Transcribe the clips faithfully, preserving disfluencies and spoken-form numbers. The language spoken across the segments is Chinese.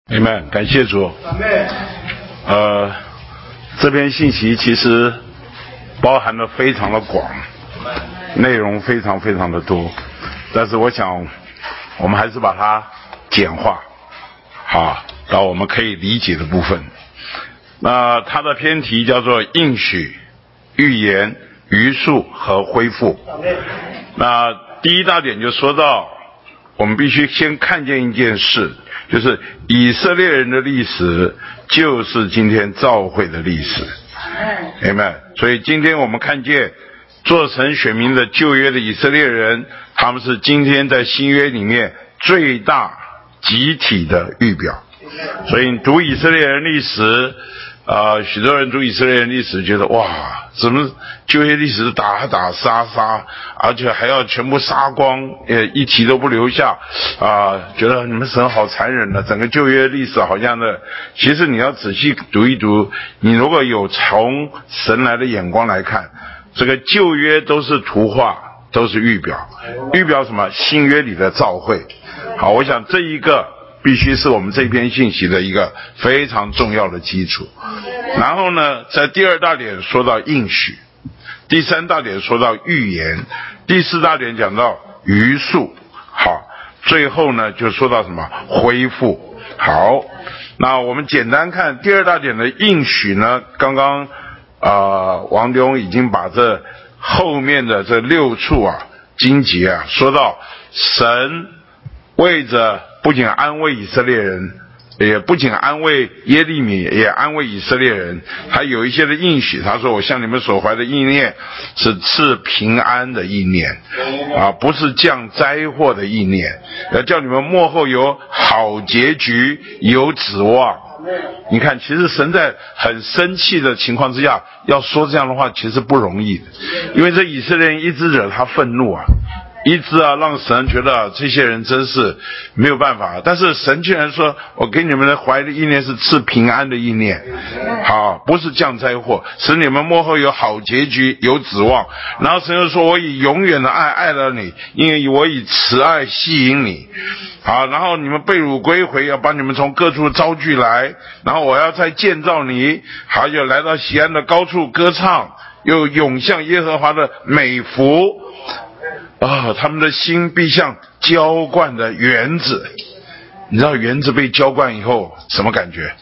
Amen， 感谢主。呃，这篇信息其实包含的非常的广，内容非常非常的多，但是我想我们还是把它简化，好，到我们可以理解的部分。那它的篇题叫做应许、预言、余数和恢复。那第一大点就说到，我们必须先看见一件事，就是以色列人的历史就是今天召会的历史。Amen。所以今天我们看见做成选民的旧约的以色列人，他们是今天在新约里面最大集体的预表。所以读以色列人历史，呃，许多人读以色列人历史觉得哇，怎么旧约历史打打杀杀，而且还要全部杀光，呃，一题都不留下，啊、呃，觉得你们神好残忍的，整个旧约历史好像的。其实你要仔细读一读，你如果有从神来的眼光来看，这个旧约都是图画，都是预表，预表什么？新约里的召会。好，我想这一个必须是我们这篇信息的一个非常重要的基础。然后呢，在第二大点说到应许，第三大点说到预言，第四大点讲到余数，好，最后呢就说到什么？恢复。好，那我们简单看第二大点的应许呢，刚刚呃王弟兄已经把这后面的这六处啊经节啊说到，神为着不仅安慰以色列人，也不仅安慰耶利米，也安慰以色列人，还有一些的应许。他说，我向你们所怀的意念是赐平安的意念啊，不是降灾祸的意念，要叫你们末后有好结局，有指望。你看，其实神在很生气的情况之下要说这样的话，其实不容易的，因为这以色列人一直惹他愤怒啊，一直啊让神觉得这些人真是没有办法。但是神居然说，我给你们的怀的意念是赐平安的意念，好，不是降灾祸，使你们末后有好结局，有指望。然后神又说，我以永远的爱爱了你，因为我以慈爱吸引你。好，然后你们被掳归回，要把你们从各处招聚来，然后我要再建造你，还有来到锡安的高处歌唱，又涌向耶和华的美福啊、哦，他们的心必像浇灌的园子。你知道园子被浇灌以后什么感觉？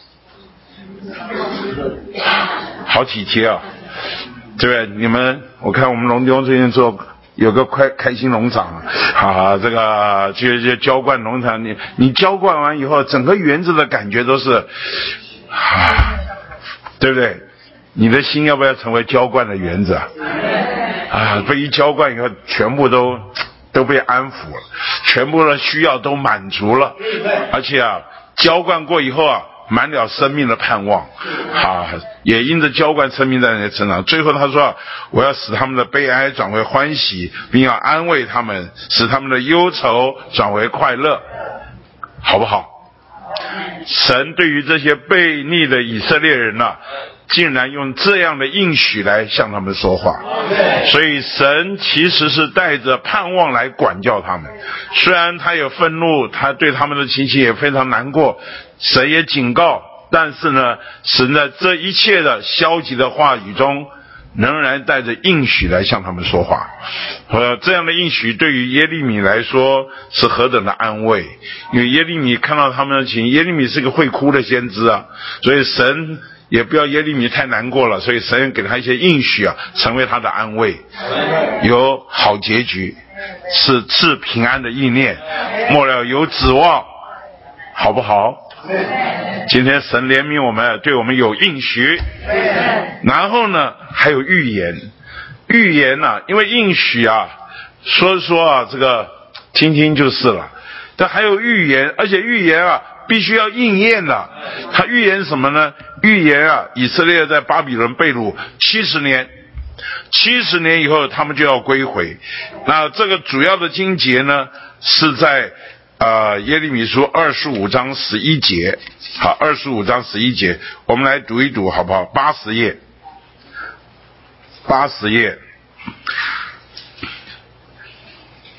好体贴啊，对不对？你们，我看我们龙弟兄最近做有个开开心农场啊，这个就就浇灌农场，你你浇灌完以后，整个园子的感觉都是啊，对不对？你的心要不要成为浇灌的园子啊？啊，被一浇灌以后，全部都都被安抚了，全部的需要都满足了，而且啊，浇灌过以后啊，满了生命的盼望，啊，也因着浇灌生命在那里成长。最后他说，我要使他们的悲哀转为欢喜，并要安慰他们，使他们的忧愁转为快乐，好不好？神对于这些悖逆的以色列人啊，竟然用这样的应许来向他们说话，所以神其实是带着盼望来管教他们。虽然他有愤怒，他对他们的情形也非常难过，神也警告，但是呢，神在这一切的消极的话语中，仍然带着应许来向他们说话。呃，这样的应许对于耶利米来说是何等的安慰，因为耶利米看到他们的情，耶利米是个会哭的先知啊，所以神也不要耶利米太难过了，所以神给他一些应许啊，成为他的安慰，有好结局，是赐平安的意念，末了有指望，好不好？今天神怜悯我们，对我们有应许，然后呢还有预言。预言啊，因为应许啊说说啊这个听听就是了，但还有预言，而且预言啊必须要应验的。他预言什么呢？预言啊，以色列在巴比伦被掳七十年，七十年以后他们就要归回。那这个主要的经节呢是在呃耶利米书二十五章十一节。好，二十五章十一节，我们来读一读好不好？八十页，八十页。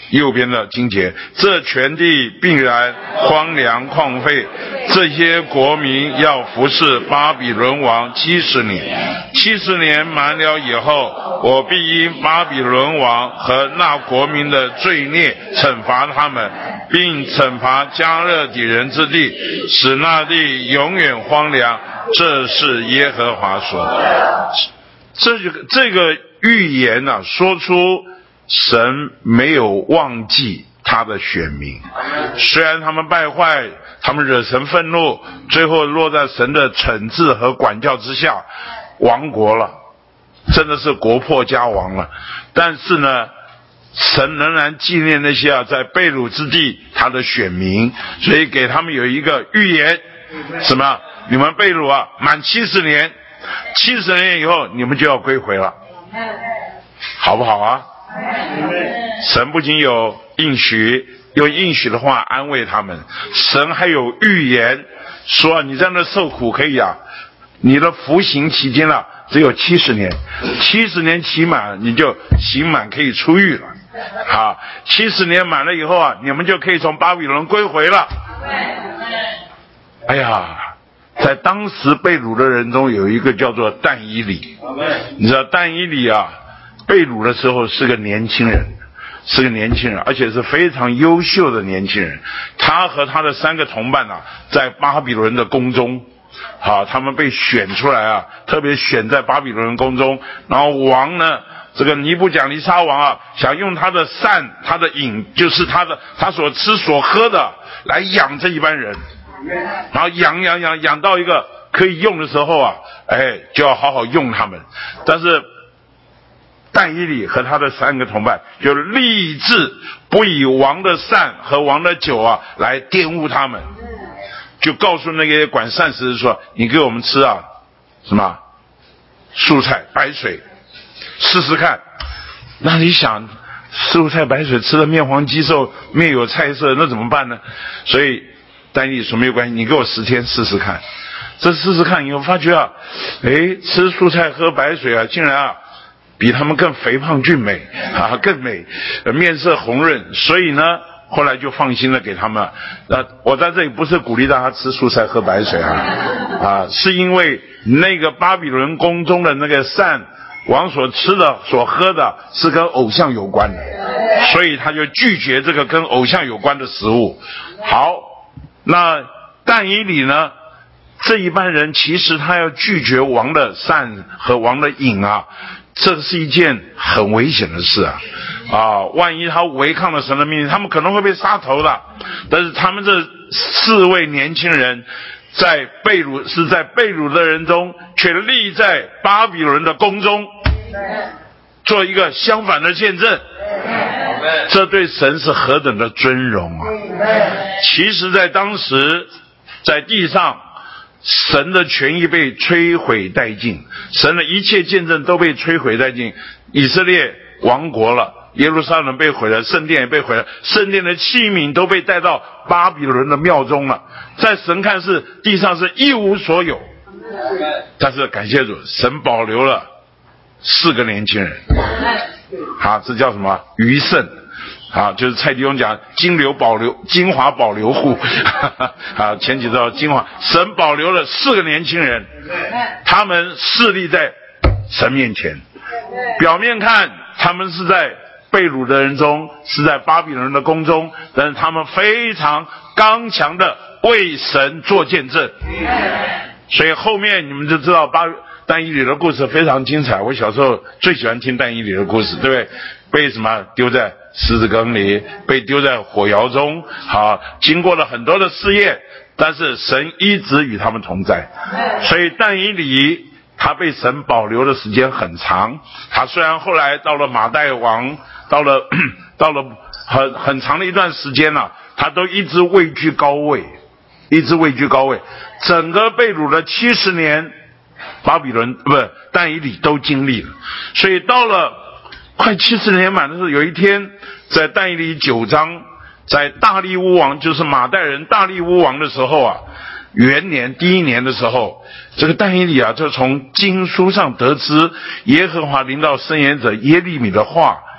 右边的经节，这全地必然荒凉旷废，这些国民要服侍巴比伦王七十年。七十年满了以后，我必因巴比伦王和那国民的罪孽惩罚他们，并惩罚加勒底人之地，使那地永远荒凉。这是耶和华说的。这个这个预言啊，说出神没有忘记他的选民，虽然他们败坏，他们惹神愤怒，最后落在神的惩治和管教之下，亡国了，真的是国破家亡了。但是呢，神仍然纪念那些啊在被掳之地他的选民，所以给他们有一个预言，什么？你们被掳啊，满七十年，七十年以后你们就要归回了，好不好啊？神不仅有应许，用应许的话安慰他们，神还有预言说，你在那受苦可以啊，你的服刑期间啊只有七十年，七十年期满你就刑满可以出狱了啊，七十年满了以后啊，你们就可以从巴比伦归回了。哎呀，在当时被掳的人中有一个叫做但以理，你知道但以理啊被掳的时候是个年轻人，是个年轻人，而且是非常优秀的年轻人。他和他的三个同伴啊，在巴比伦的宫中，好，他们被选出来啊，特别选在巴比伦宫中。然后王呢，这个尼布甲尼撒王啊，想用他的膳，他的饮，就是他的他所吃所喝的，来养这一班人。然后养养养养到一个可以用的时候啊，哎，就要好好用他们。但是但以理和他的三个同伴就立志不以王的膳和王的酒啊来玷污他们，就告诉那个管膳食的说，你给我们吃啊什么蔬菜白水试试看。那你想蔬菜白水吃的面黄肌瘦，面有菜色，那怎么办呢？所以但以理说没有关系，你给我十天试试看。这试试看以后发觉啊，哎，吃蔬菜喝白水啊，竟然啊比他们更肥胖俊美啊，更美，面色红润。所以呢，后来就放心了给他们。那我在这里不是鼓励大家吃蔬菜喝白水啊，啊，是因为那个巴比伦宫中的那个膳，王所吃的所喝的是跟偶像有关的，所以他就拒绝这个跟偶像有关的食物。好，那但以理呢？这一般人其实他要拒绝王的膳和王的饮啊，这是一件很危险的事啊！啊，万一他违抗了神的命令，他们可能会被杀头的。但是他们这四位年轻人，在被掳是在被掳的人中，却立在巴比伦的宫中，做一个相反的见证。这对神是何等的尊荣啊！其实，在当时，在地上，神的权益被摧毁殆尽，神的一切见证都被摧毁殆尽。以色列亡国了，耶路撒冷被毁了，圣殿也被毁了，圣殿的器皿都被带到巴比伦的庙中了。在神看是地上是一无所有，但是感谢主，神保留了四个年轻人。啊，这叫什么？余剩。啊，就是蔡弟兄讲金流保留精华保留户啊，前几招精华，神保留了四个年轻人，他们侍立在神面前。表面看他们是在被掳的人中，是在巴比伦的宫中，但是他们非常刚强的为神做见证。所以后面你们就知道巴但以理的故事非常精彩。我小时候最喜欢听但以理的故事，对不对？被什么丢在狮子坑里，被丢在火窑中，好，经过了很多的试验，但是神一直与他们同在。所以但以理他被神保留的时间很长，他虽然后来到了马代王，到了到了很很长的一段时间了、啊，他都一直位居高位，一直位居高位。整个被掳的七十年，巴比伦不是但以理都经历了。所以到了快七十年满的时候，有一天在但以理九章，在大利乌王就是马代人大利乌王的时候啊，元年第一年的时候，这个但以理啊就从经书上得知耶和华临到申言者耶利米的话，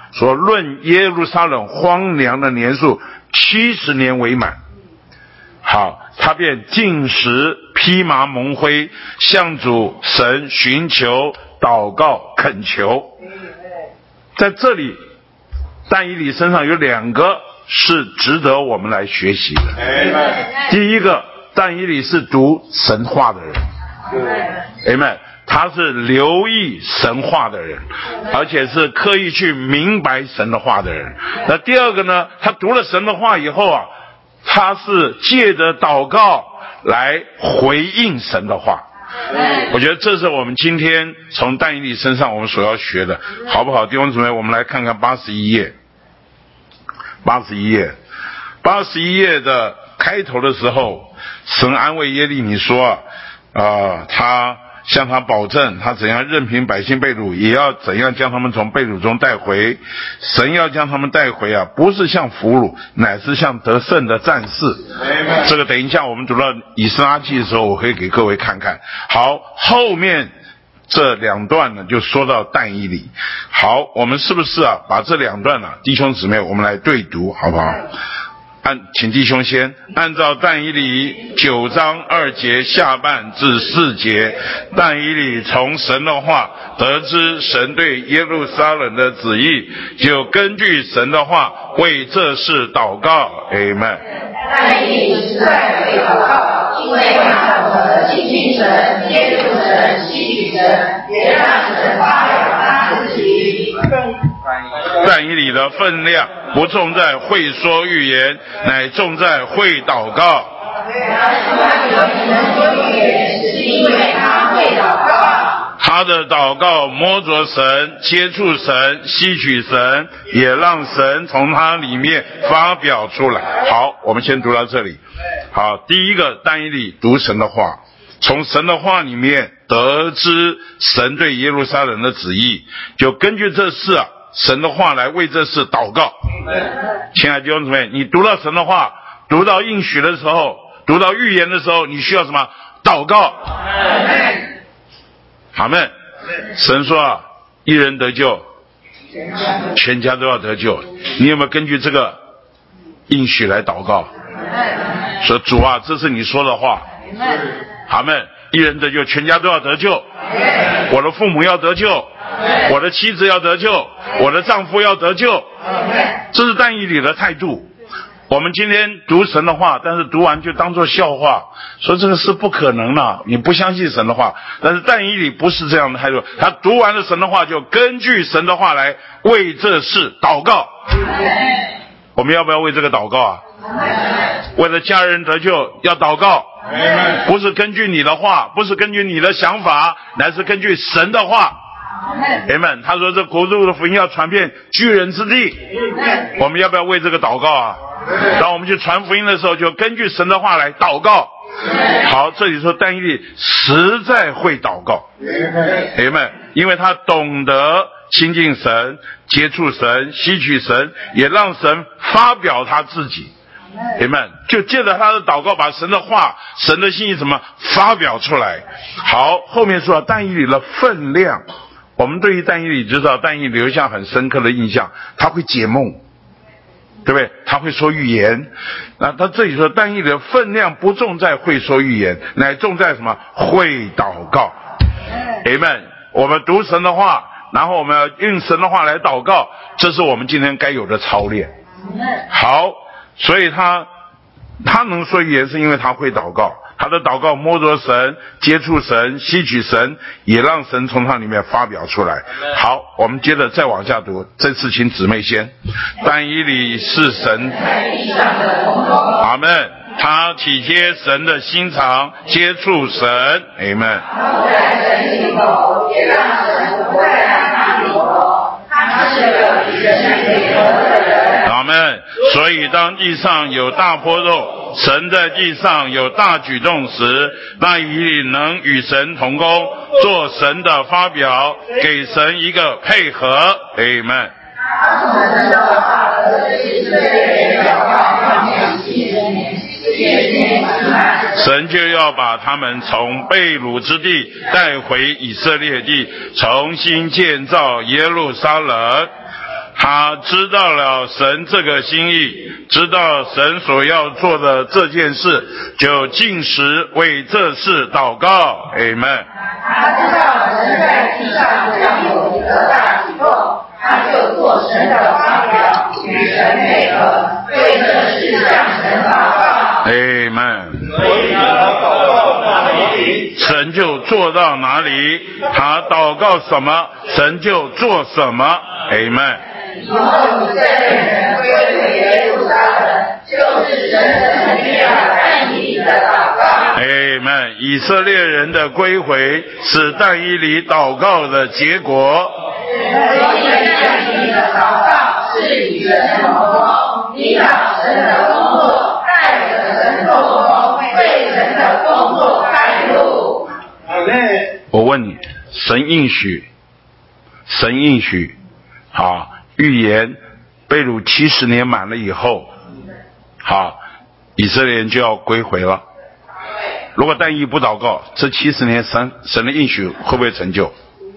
说论耶路撒冷荒凉的年数七十年为满。好，他便禁食披麻蒙灰，向主神寻求祷告恳求。在这里但以理身上有两个是值得我们来学习的。第一个，但以理是读神话的人。Amen， 他是留意神话的人，而且是刻意去明白神的话的人。那第二个呢，他读了神的话以后啊，他是借着祷告来回应神的话。我觉得这是我们今天从但以理身上我们所要学的，好不好？弟兄姊妹，我们来看看八十一页。八十一页，八十一页的开头的时候，神安慰耶利米说啊、呃，他向他保证，他怎样任凭百姓被掳，也要怎样将他们从被掳中带回。神要将他们带回啊，不是像俘虏，乃是像得胜的战士。这个等一下我们读到以斯拉记的时候，我可以给各位看看。好，后面这两段呢，就说到但以理。好，我们是不是啊，把这两段呢、啊，弟兄姊妹，我们来对读，好不好？按，请弟兄先按照但以理九章二节下半至四节，但以理从神的话得知神对耶路撒冷的旨意，就根据神的话为这事祷告。Amen。 但以理实在为祷告，因为他懂得亲近神、接触神、吸取神，也让神发表他自己。 但以理的分量不重在会说预言，乃重在会祷告。他的祷告摸着神、接触神、吸取神，也让神从他里面发表出来。好，我们先读到这里。好，第一个，但以理读神的话，从神的话里面得知神对耶路撒冷的旨意，就根据这事啊，神的话来为这事祷告。亲爱的弟兄姊妹，你读到神的话，读到应许的时候，读到预言的时候，你需要什么？祷告。阿们。神说啊，一人得救，全家都要得救。你有没有根据这个应许来祷告？说主啊，这是你说的话。阿们。一人得救，全家都要得救。我的父母要得救，我的妻子要得救，我的丈夫要得救。这是但以理的态度。我们今天读神的话，但是读完就当作笑话，说这个是不可能的，你不相信神的话。但是但以理不是这样的态度，他读完了神的话，就根据神的话来为这事祷告。我们要不要为这个祷告啊？为了家人得救要祷告，不是根据你的话，不是根据你的想法，乃是根据神的话。Amen。他说这国度的福音要传遍居人之地，我们要不要为这个祷告啊？当我们去传福音的时候，就根据神的话来祷告。好，这里说但以理实在会祷告。Amen。因为他懂得亲近神、接触神、吸取神，也让神发表他自己。Amen。就借着他的祷告，把神的话、神的心意怎么发表出来。好，后面说但以理的分量，我们对于但以理知道，但以理留下很深刻的印象，他会解梦，对不对？他会说预言。那他这里说但以理的分量不重在会说预言，乃重在什么？会祷告。Amen。我们读神的话，然后我们要用神的话来祷告，这是我们今天该有的操练。好，所以他他能说预言是因为他会祷告，他的祷告摸着神、接触神、吸取神，也让神从他里面发表出来。好，我们接着再往下读，这次请姊妹先。但以理是神，阿们。他体贴神的心肠，接触神。阿们。阿们。所以当地上有大波动，神在地上有大举动时，但以理能与神同工，做神的发表，给神一个配合。阿们。神就要把他们从被掳之地带回以色列地，重新建造耶路撒冷。 他知道了神这个心意，知道神所要做的这件事，就禁食为这事祷告。Amen。 他知道神在地上将有一个大举动，他就做神的发表，与神配合，为这事向神祷告。 Amen。 所以他祷告哪里， 神就做到哪里，他祷告什么，神就做什么。Amen。 以后以色列人归回耶路撒冷，就是神的成立了但以理的祷告。 Amen。以色列人的归回是但以理祷告的结果。 所以但以理的祷告是与神同工，引导神的工作，带着神做工，为神的工作开路。 我问你，神应许，神应许，啊，预言被掳七十年满了以后，好，以色列人就要归回了。如果但以理不祷告，这七十年神神的应许会不会成就？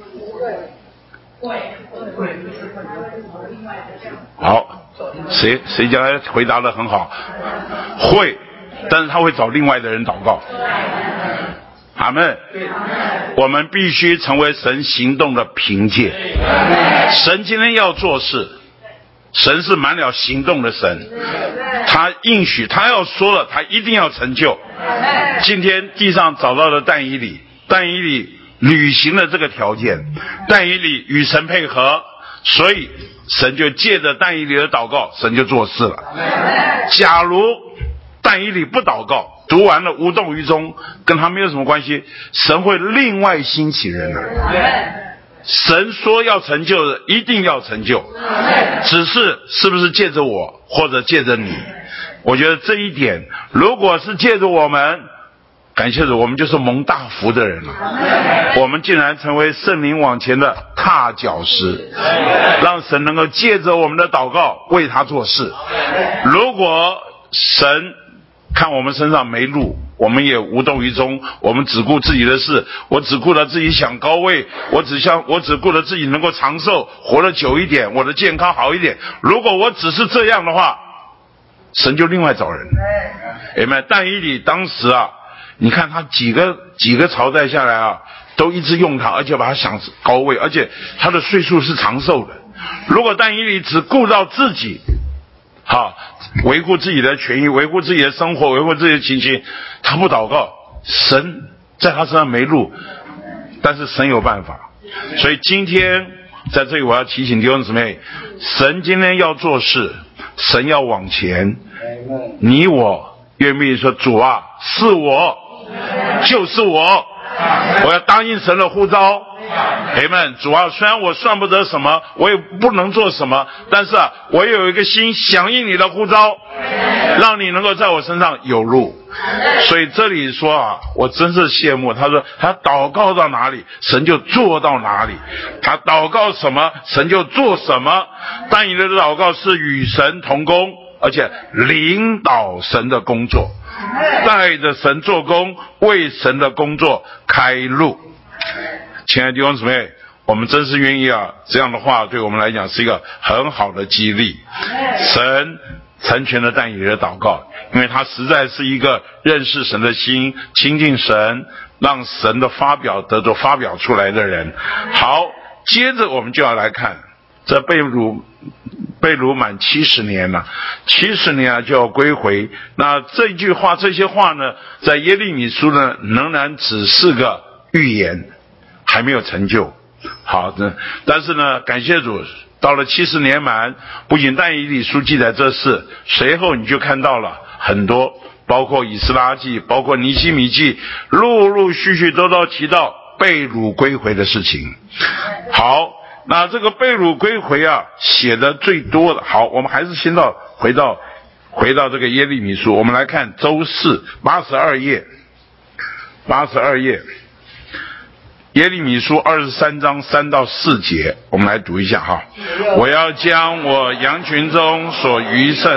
好，谁谁将来回答得很好？会，但是他会找另外的人祷告。阿们。我们必须成为神行动的凭借。神今天要做事，神是满了行动的神，他应许，他要说了，他一定要成就。今天地上找到了但以理，但以理履行了这个条件，但以理与神配合，所以神就借着但以理的祷告，神就做事了。假如但以理不祷告，读完了无动于衷，跟他没有什么关系，神会另外兴起人来。神说要成就的一定要成就，只是是不是借着我或者借着你。我觉得这一点如果是借着我们，感谢主，我们就是蒙大福的人了。我们竟然成为圣灵往前的踏脚石，让神能够借着我们的祷告为他做事。如果神看我们身上没路，我们也无动于衷，我们只顾自己的事，我只顾了自己想高位，我只想我只顾了自己能够长寿，活得久一点，我的健康好一点。如果我只是这样的话，神就另外找人。哎们，但以理当时啊，你看他几个几个朝代下来啊，都一直用他，而且把他想高位，而且他的岁数是长寿的。如果但以理只顾到自己，好，维护自己的权益，维护自己的生活，维护自己的情形，他不祷告，神在他身上没路，但是神有办法。所以今天在这里我要提醒弟兄姊妹，神今天要做事，神要往前，你我愿不愿意说，主啊，是我，就是我，我要答应神的呼召。阿们。主啊，虽然我算不得什么，我也不能做什么，但是啊，我有一个心响应你的呼召，让你能够在我身上有路。所以这里说啊，我真是羡慕。他说他祷告到哪里，神就做到哪里；他祷告什么，神就做什么。但以理的祷告是与神同工，而且领导神的工作，带着神做工，为神的工作开路。亲爱的弟兄姊妹，我们真是愿意啊，这样的话对我们来讲是一个很好的激励。神成全了但以理的祷告，因为他实在是一个认识神的心，亲近神，让神的发表得着发表出来的人。好，接着我们就要来看这被掳被掳满七十年了，七十年啊就要归回。那这句话这些话呢，在耶利米书呢仍然只是个预言，还没有成就。好的，但是呢，感谢主，到了七十年满，不仅但以理书记载这事，随后你就看到了很多，包括以斯拉记，包括尼希米记，陆陆续续都都提到被掳归回的事情。好，那这个被掳归回啊，写的最多的。好，我们还是先到回到回到这个耶利米书，我们来看周四八十二页，八十二页。耶利米书二十三章三到四节，我们来读一下哈。我要将我羊群中所余剩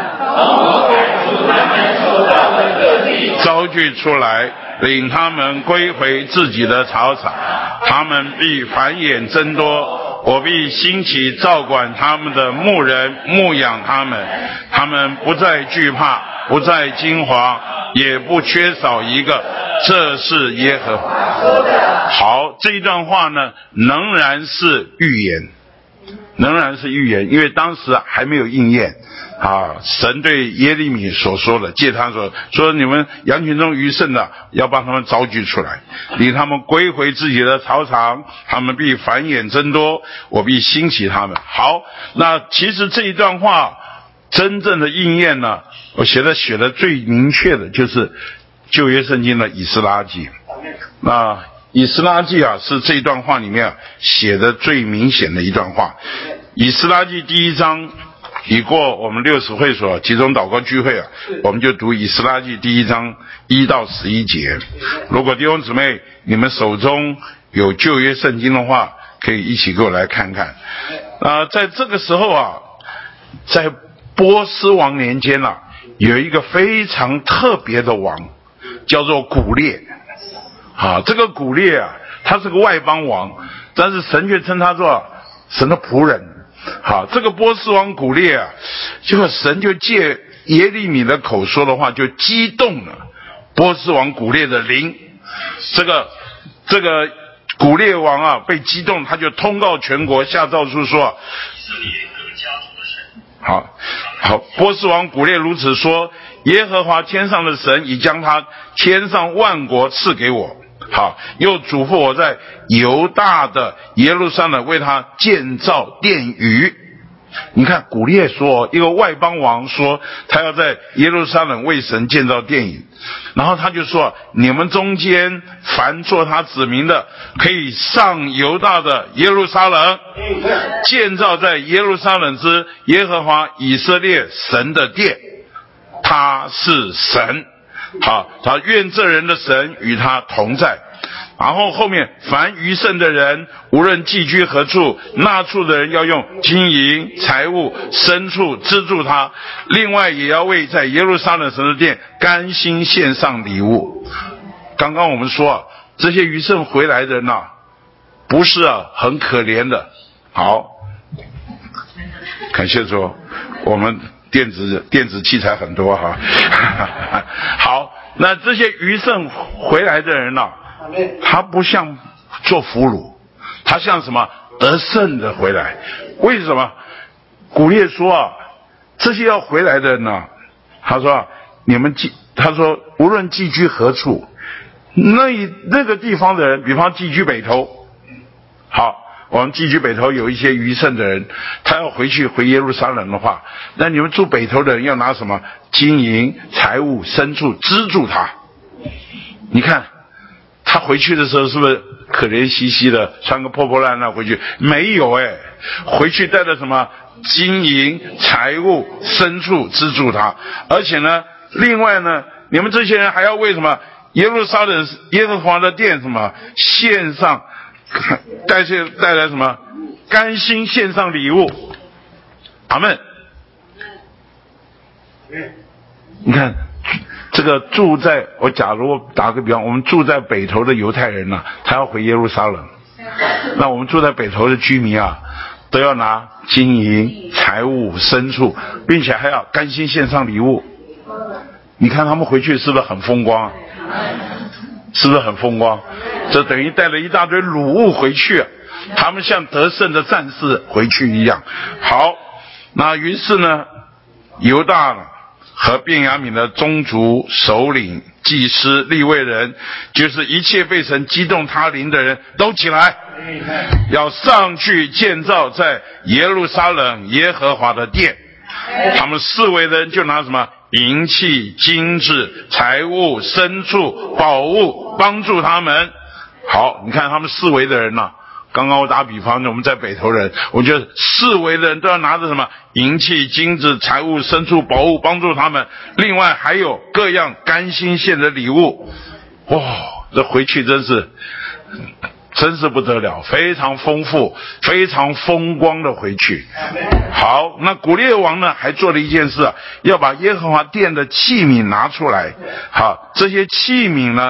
招聚出来，领他们归回自己的草场，他们必繁衍增多， 我必兴起照管他们的牧人，牧养他们，他们不再惧怕，不再惊惶，也不缺少一个。这是耶和华说的。好，这一段话呢，仍然是预言，仍然是预言，因为当时还没有应验啊。神对耶利米所说的，借他说说你们羊群中余剩的，要把他们招聚出来，领他们归回自己的草场，他们必繁衍增多，我必兴起他们。好，那其实这一段话真正的应验呢，我写的写的最明确的就是旧约圣经的以斯拉记。那以斯拉记啊，是这段话里面写的最明显的一段话。以斯拉记第一章，已过我们六十会所集中祷告聚会啊，我们就读以斯拉记第一章一到十一节。如果弟兄姊妹你们手中有旧约圣经的话，可以一起给我来看看。啊、呃，在这个时候啊，在波斯王年间啊，有一个非常特别的王，叫做古列。啊，这个古列啊，他是个外邦王，但是神却称他做神的仆人。好，这个波斯王古列啊，结果神就借耶利米的口说的话，就激动了波斯王古列的灵。这个这个古列王啊，被激动，他就通告全国，下诏书说，好好，波斯王古列如此说，耶和华天上的神已将他天上万国赐给我。好，又嘱咐我在犹大的耶路撒冷为他建造殿宇。你看古列说，一个外邦王说他要在耶路撒冷为神建造殿宇，然后他就说，你们中间凡做他子民的，可以上犹大的耶路撒冷，建造在耶路撒冷之耶和华以色列神的殿，他是神。好，他愿这人的神与他同在。然后后面，凡余剩的人，无论寄居何处，那处的人要用金银财物牲畜资助他，另外也要为在耶路撒冷神的殿甘心献上礼物。刚刚我们说啊，这些余剩回来的人啊，不是啊很可怜的。好，感谢主，我们电子电子器材很多哈。好，那这些余剩回来的人呢、啊，他不像做俘虏，他像什么得胜的回来。为什么？古列说啊，这些要回来的人呢，他说、啊、你们寄，他说无论寄居何处，那那个地方的人，比方寄居北头，好。我们寄居北头有一些余剩的人，他要回去回耶路撒冷的话，那你们住北头的人要拿什么金银财物牲畜资助他。你看他回去的时候是不是可怜兮兮的，穿个破破烂烂回去？没有哎，回去带了什么金银财物牲畜资助他。而且呢，另外呢，你们这些人还要为什么耶路撒冷耶和华的殿什么献上带些带来什么甘心献上礼物。阿们。你看这个住在，我假如打个比方，我们住在北头的犹太人呢、啊，他要回耶路撒冷，那我们住在北头的居民啊，都要拿金银财物牲畜，并且还要甘心献上礼物。你看他们回去是不是很风光、啊？是不是很风光？这等于带了一大堆掳物回去，他们像得胜的战士回去一样。好，那于是呢，犹大和便雅悯的宗族首领、祭司、利未人，就是一切被神激动他灵的人都起来，要上去建造在耶路撒冷耶和华的殿。他们四围的人就拿什么银器、金子、财物、牲畜、宝物帮助他们。好，你看他们四围的人呢、啊，刚刚我打比方，我们在北头人，我觉得四围的人都要拿着什么银器、金子、财物、牲畜、宝物帮助他们，另外还有各样甘心献的礼物。哇，这回去真是真是不得了，非常丰富非常风光的回去。好，那古列王呢还做了一件事、啊、要把耶和华殿的器皿拿出来。好，这些器皿呢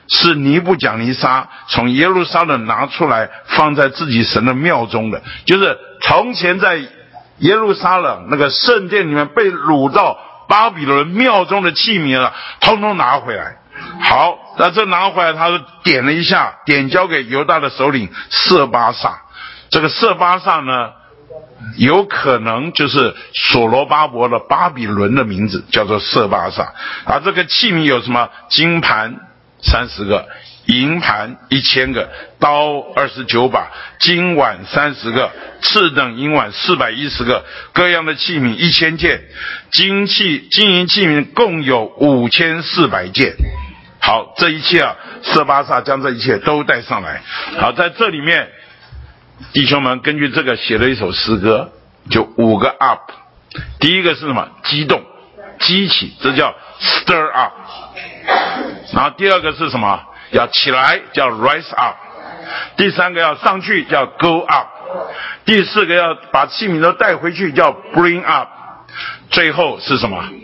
是尼布甲尼撒从耶路撒冷拿出来放在自己神的庙中的，就是从前在耶路撒冷那个圣殿里面被掳到巴比伦庙中的器皿了，通通拿回来。好，那这拿回来，他就点了一下，点交给犹大的首领色巴萨。这个色巴萨呢，有可能就是所罗巴伯的巴比伦的名字，叫做色巴萨。啊，这个器皿有什么？金盘三十个，银盘一千个，刀二十九把，金碗三十个，次等银碗四百一十个，各样的器皿一千件，金器金银器皿共有五千四百件。好，这一切啊，色巴萨将这一切都带上来。好，在这里面，弟兄们根据这个写了一首诗歌，就五个 up。第一个是什么？激动，激起，这叫 stir up。然后第二个是什么？要起来，叫 rise up。第三个要上去，叫 go up。第四个要把器皿都带回去，叫 bring up。最后是什么？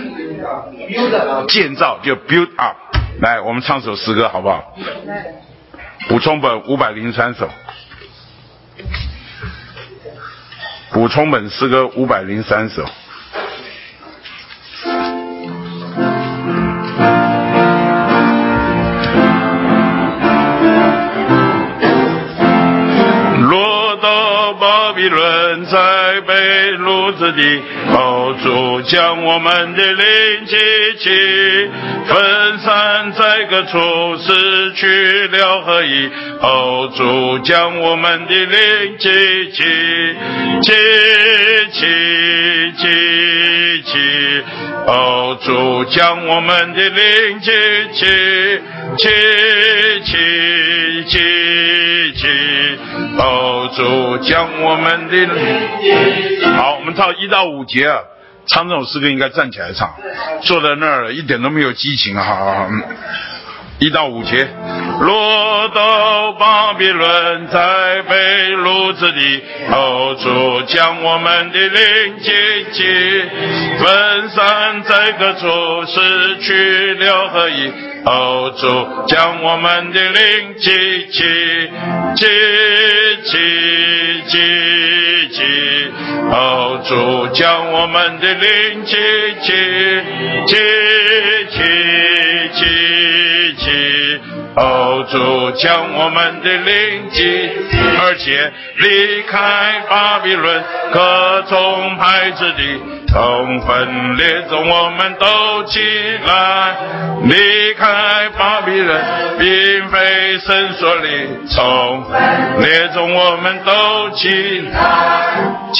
建造，就 build up。来，我们唱首诗歌好不好？补充本五百零三首，补充本诗歌五百零三首。落到巴比伦，在被掳之地，哦，主将我们的灵激起，分散在各处，失去了合一。哦，主将我们的灵激起，激起，激起。哦，主将我们的灵激起，激起，激起。哦，主将我们的灵。好，我们到一到五节啊，唱这首诗歌应该站起来唱，坐在那儿一点都没有激情啊！一到五节，落到巴比伦，在被掳之地，哦，主将我们的灵激起，分散在各处，失去了合一。哦，主将我们的灵激起，激起，激起。哦，主将我们的灵激起，激起，激起。哦，主将我们的灵激，而且离开巴比伦各宗派之地，从分裂中我们都起来。离开巴比伦并非神所立，从分裂中我们都起来，起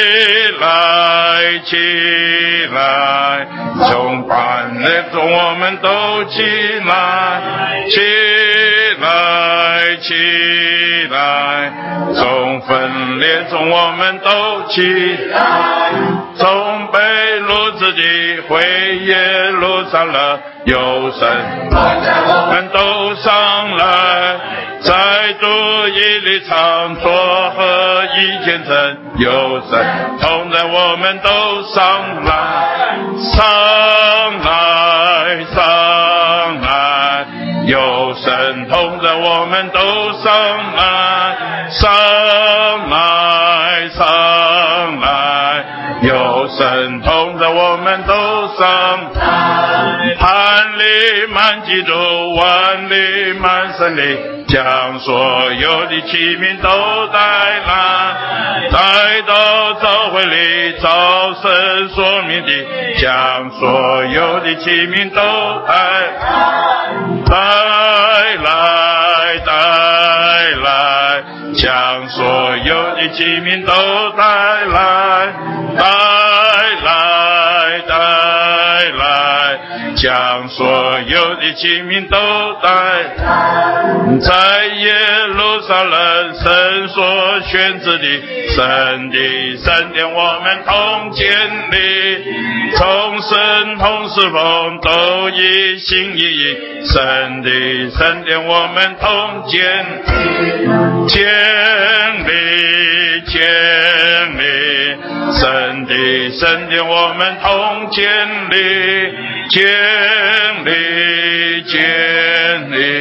来，起来。从分裂中我们都起来，起来，起来。从分裂中我们都起来，从被掳之地回耶路撒冷，有神我们都上来，再度一力场作合一见证，有神同在我们都上来，上来，上来。有神同在我们都上来，上来，上来。有神同在我们都上来，盼里满基督，万里满神力，将所有的器皿都带来，带到教会里，照神所命的，将所有的器皿都带来，带来，带来。将所有的器皿都带来，带来，带来。将所有的器皿都带来，在耶路撒冷神所选择的神的圣殿，我们同建立，从神同侍奉，都一心一意。神的圣殿我们同建建立，建立。神的圣殿我们同建立，建立，建立。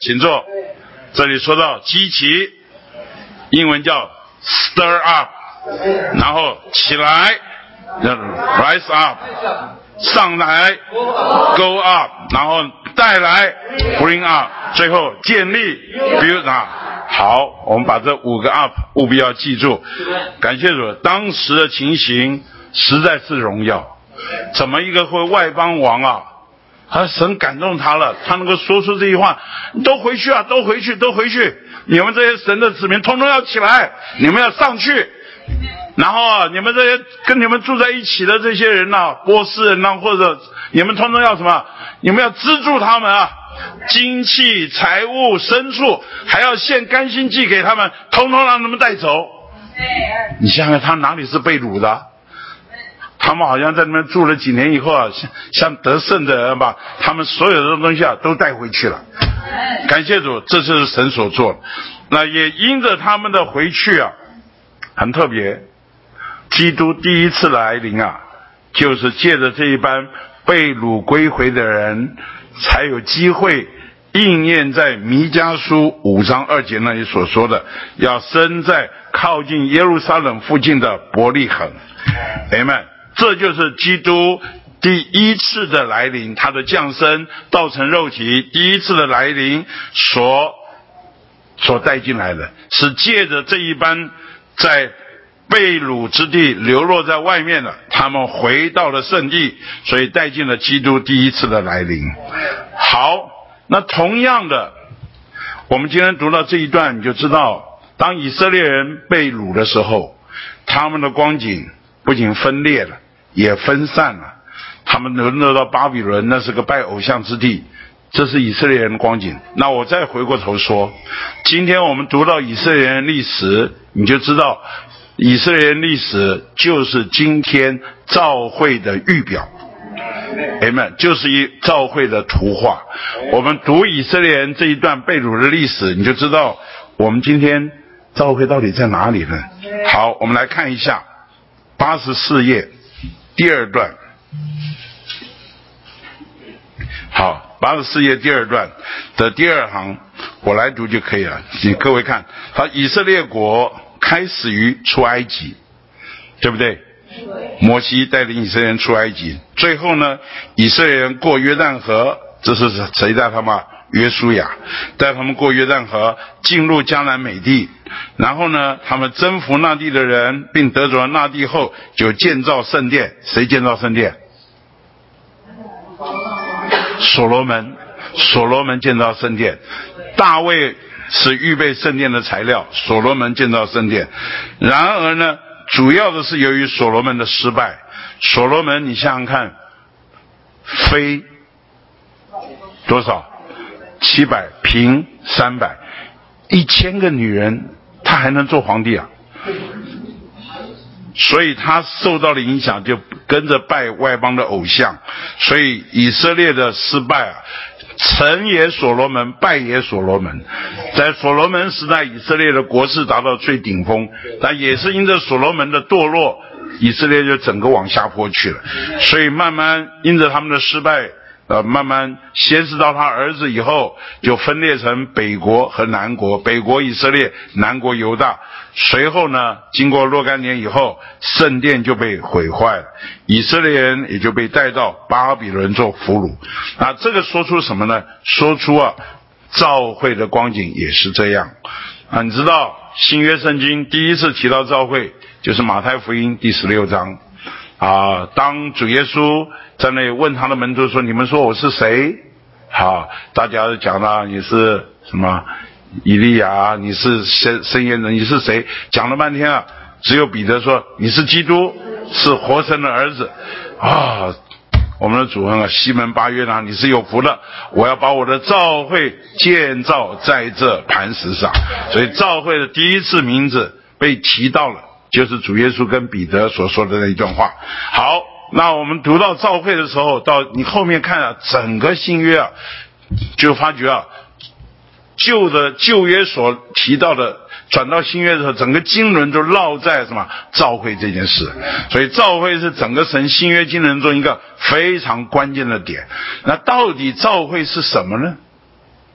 请坐。这里说到激起，英文叫 stir up， 然后起来 rise up， 上来 go up， 然后带来 bring up， 最后建立 build up。好，我们把这五个 up 务必要记住。感谢主，当时的情形实在是荣耀。怎么一个会外邦王啊，他神感动他了，他能够说出这句话，都回去啊，都回去，都回去，你们这些神的子民通通要起来，你们要上去。然后啊，你们这些跟你们住在一起的这些人啊，波斯人啊，或者你们通通要什么？你们要资助他们啊，金器、财物、牲畜，还要献甘心祭给他们，通通让他们带走。你想想，他哪里是被掳的？他们好像在那边住了几年以后啊，像像得胜的人吧，他们所有的东西啊都带回去了。感谢主，这就是神所做的。那也因着他们的回去啊，很特别。基督第一次来临啊，就是借着这一班被掳归回的人，才有机会应验在弥迦书五章二节那里所说的，要生在靠近耶路撒冷附近的伯利恒。阿们。这就是基督第一次的来临，他的降生道成肉体第一次的来临所所带进来的，是借着这一班在被掳之地流落在外面的，他们回到了圣地，所以带进了基督第一次的来临。好，那同样的，我们今天读到这一段，你就知道，当以色列人被掳的时候，他们的光景不仅分裂了，也分散了。他们沦落到巴比伦，那是个拜偶像之地，这是以色列人的光景。那我再回过头说，今天我们读到以色列人历史，你就知道以色列人历史就是今天教会的预表。Amen， 就是一教会的图画。我们读以色列人这一段被掳的历史，你就知道我们今天教会到底在哪里呢？好，我们来看一下八十四页第二段。好，八十四页第二段的第二行，我来读就可以了。你各位看，他以色列国开始于出埃及，对不对？摩西带领以色列人出埃及，最后呢，以色列人过约旦河，这是谁带他们？约书亚带他们过约旦河，进入迦南美地。然后呢，他们征服那地的人，并得着那地后，就建造圣殿。谁建造圣殿？所罗门。所罗门建造圣殿。大卫是预备圣殿的材料，所罗门建造圣殿。然而呢，主要的是由于所罗门的失败。所罗门，你想想看，妃多少？七百，嫔三百，一千个女人，他还能做皇帝啊？所以他受到的影响就跟着拜外邦的偶像，所以以色列的失败啊，成也所罗门，败也所罗门。在所罗门时代，以色列的国势达到最顶峰，但也是因着所罗门的堕落，以色列就整个往下坡去了。所以慢慢因着他们的失败，呃，慢慢先是到他儿子以后，就分裂成北国和南国，北国以色列，南国犹大。随后呢，经过若干年以后，圣殿就被毁坏了，以色列人也就被带到巴比伦做俘虏。那这个说出什么呢？说出啊，教会的光景也是这样啊。你知道新约圣经第一次提到教会，就是马太福音第十六章啊。当主耶稣在那里问他的门徒说：“你们说我是谁？”好，大家就讲了，你是什么？以利亚，你是圣圣言人，你是谁？讲了半天啊，只有彼得说你是基督，是活神的儿子啊。我们的主啊，西门巴约拿，你是有福的，我要把我的教会建造在这磐石上。所以教会的第一次名字被提到了，就是主耶稣跟彼得所说的那一段话。好，那我们读到教会的时候，到你后面看啊，整个新约啊，就发觉啊，旧的旧约所提到的，转到新约的时候，整个经纶都绕在什么？教会这件事。所以教会是整个神新约经纶中一个非常关键的点。那到底教会是什么呢？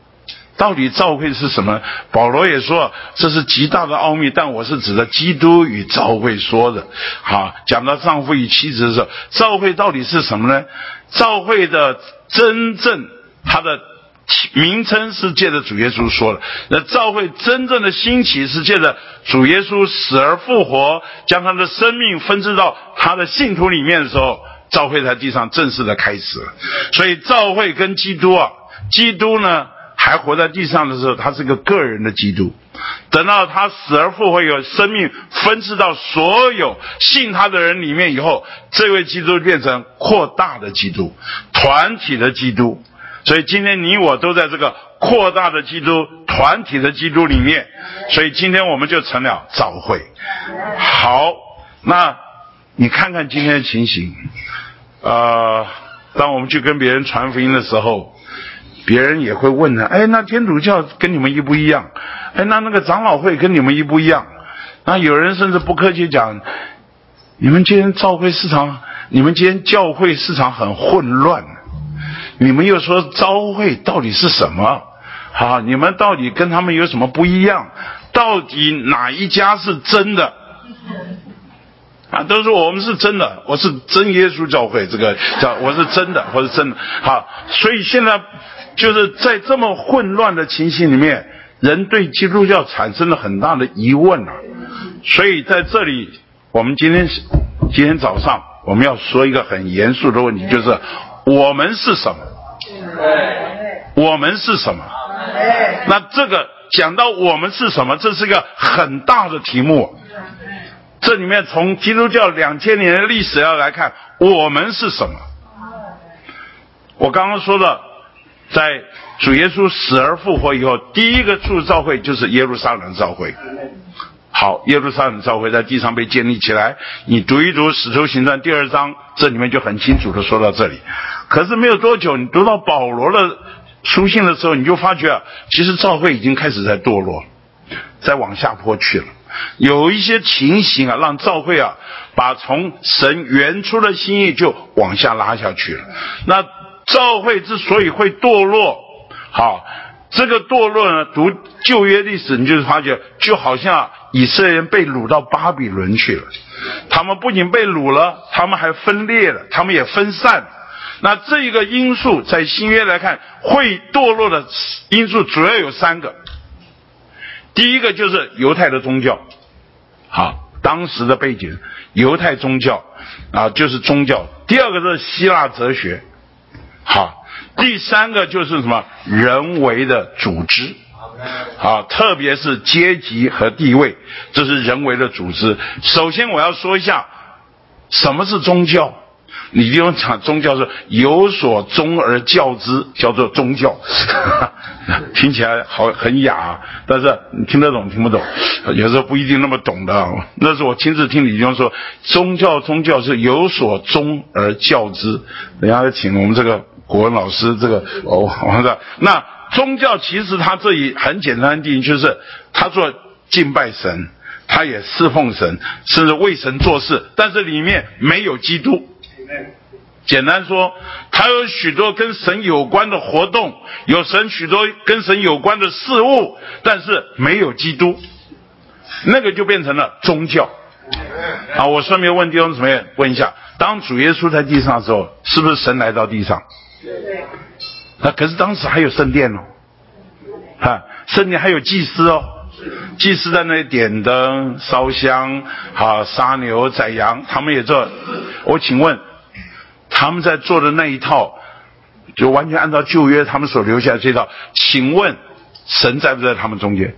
到底召会是什么？保罗也说这是极大的奥秘，但我是指的基督与召会说的。好，讲到丈夫与妻子的时候，召会到底是什么呢？召会的真正它的名称是借着主耶稣说的，那召会真正的兴起是借着主耶稣死而复活，将他的生命分支到他的信徒里面的时候，召会在地上正式的开始了。所以召会跟基督啊，基督呢还活在地上的时候，他是个个人的基督，等到他死而复活，有生命分支到所有信他的人里面以后，这位基督变成扩大的基督，团体的基督。所以今天你我都在这个扩大的基督、团体的基督里面，所以今天我们就成了召会。好，那你看看今天的情形，呃，当我们去跟别人传福音的时候，别人也会问呢，哎，那天主教跟你们一不一样？哎，那那个长老会跟你们一不一样？那有人甚至不客气讲，你们今天召会市场，你们今天教会市场很混乱。你们又说召会到底是什么？好，你们到底跟他们有什么不一样？到底哪一家是真的？啊，都说我们是真的，我是真耶稣教会，这个叫我是真的，我是真的。好，所以现在就是在这么混乱的情形里面，人对基督教产生了很大的疑问啊。所以在这里，我们今天今天早上我们要说一个很严肃的问题，就是我们是什么？我们是什么？那这个讲到我们是什么，这是一个很大的题目。这里面从基督教两千年的历史要来看，我们是什么？我刚刚说了，在主耶稣死而复活以后，第一个处召会就是耶路撒冷召会。好，耶路撒冷召会在地上被建立起来，你读一读《使徒行传》第二章，这里面就很清楚的说到这里。可是没有多久，你读到保罗的书信的时候，你就发觉啊，其实召会已经开始在堕落，在往下坡去了。有一些情形啊，让召会啊，把从神原初的心意就往下拉下去了。那召会之所以会堕落，好，这个堕落呢，读旧约历史，你就发觉，就好像啊，以色列人被掳到巴比伦去了。他们不仅被掳了，他们还分裂了，他们也分散了。那这一个因素在新约来看，会堕落的因素主要有三个。第一个就是犹太的宗教，好，当时的背景，犹太宗教啊，就是宗教。第二个是希腊哲学，好，第三个就是什么？人为的组织，啊，特别是阶级和地位，这是人为的组织。首先我要说一下，什么是宗教？你就用讲宗教是有所宗而教之，叫做宗教。听起来好很雅，但是你听得懂听不懂，有时候不一定那么懂的。那是我亲自听李兄说，宗教宗教是有所宗而教之。等一下请我们这个国文老师这个哦，我说那宗教其实它这里很简单的定义，就是他做敬拜神，他也侍奉神，甚至为神做事，但是里面没有基督。简单说，他有许多跟神有关的活动，有神许多跟神有关的事物，但是没有基督，那个就变成了宗教。啊，我顺便问弟兄姊妹问一下，当主耶稣在地上的时候，是不是神来到地上？啊，可是当时还有圣殿哦，啊，圣殿还有祭司哦，祭司在那里点灯、烧香，啊，杀牛宰羊，他们也做。我请问，他们在做的那一套，就完全按照旧约他们所留下的这套，请问神在不在他们中间？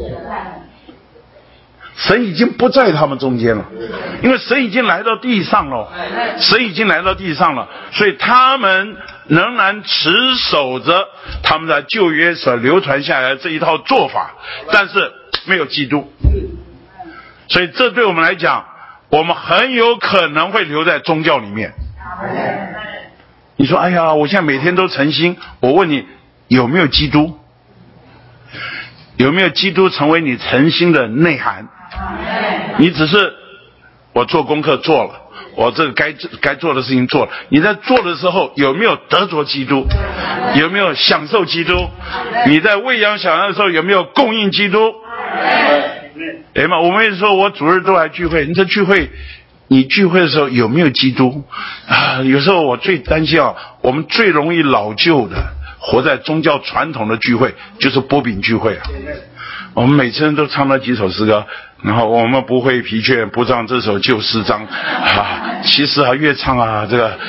神已经不在他们中间了，因为神已经来到地上了，神已经来到地上了，所以他们仍然持守着他们在旧约所流传下来的这一套做法，但是没有基督。所以这对我们来讲，我们很有可能会留在宗教里面。你说哎呀，我现在每天都诚心，我问你，有没有基督？有没有基督成为你诚心的内涵？你只是我做功课做了， 我这个该该做的事情做了。你在做的时候有没有得着基督？有没有享受基督？你在喂养小羊的时候有没有供应基督？哎嘛，我们也说我主日都来聚会，你这聚会，你聚会的时候有没有基督啊？有时候我最担心啊，我们最容易老旧的，活在宗教传统的聚会，就是波饼聚会啊。我们每次人都唱了几首诗歌，然后我们不会疲倦，不唱这首旧诗章啊。其实啊，越唱啊，这个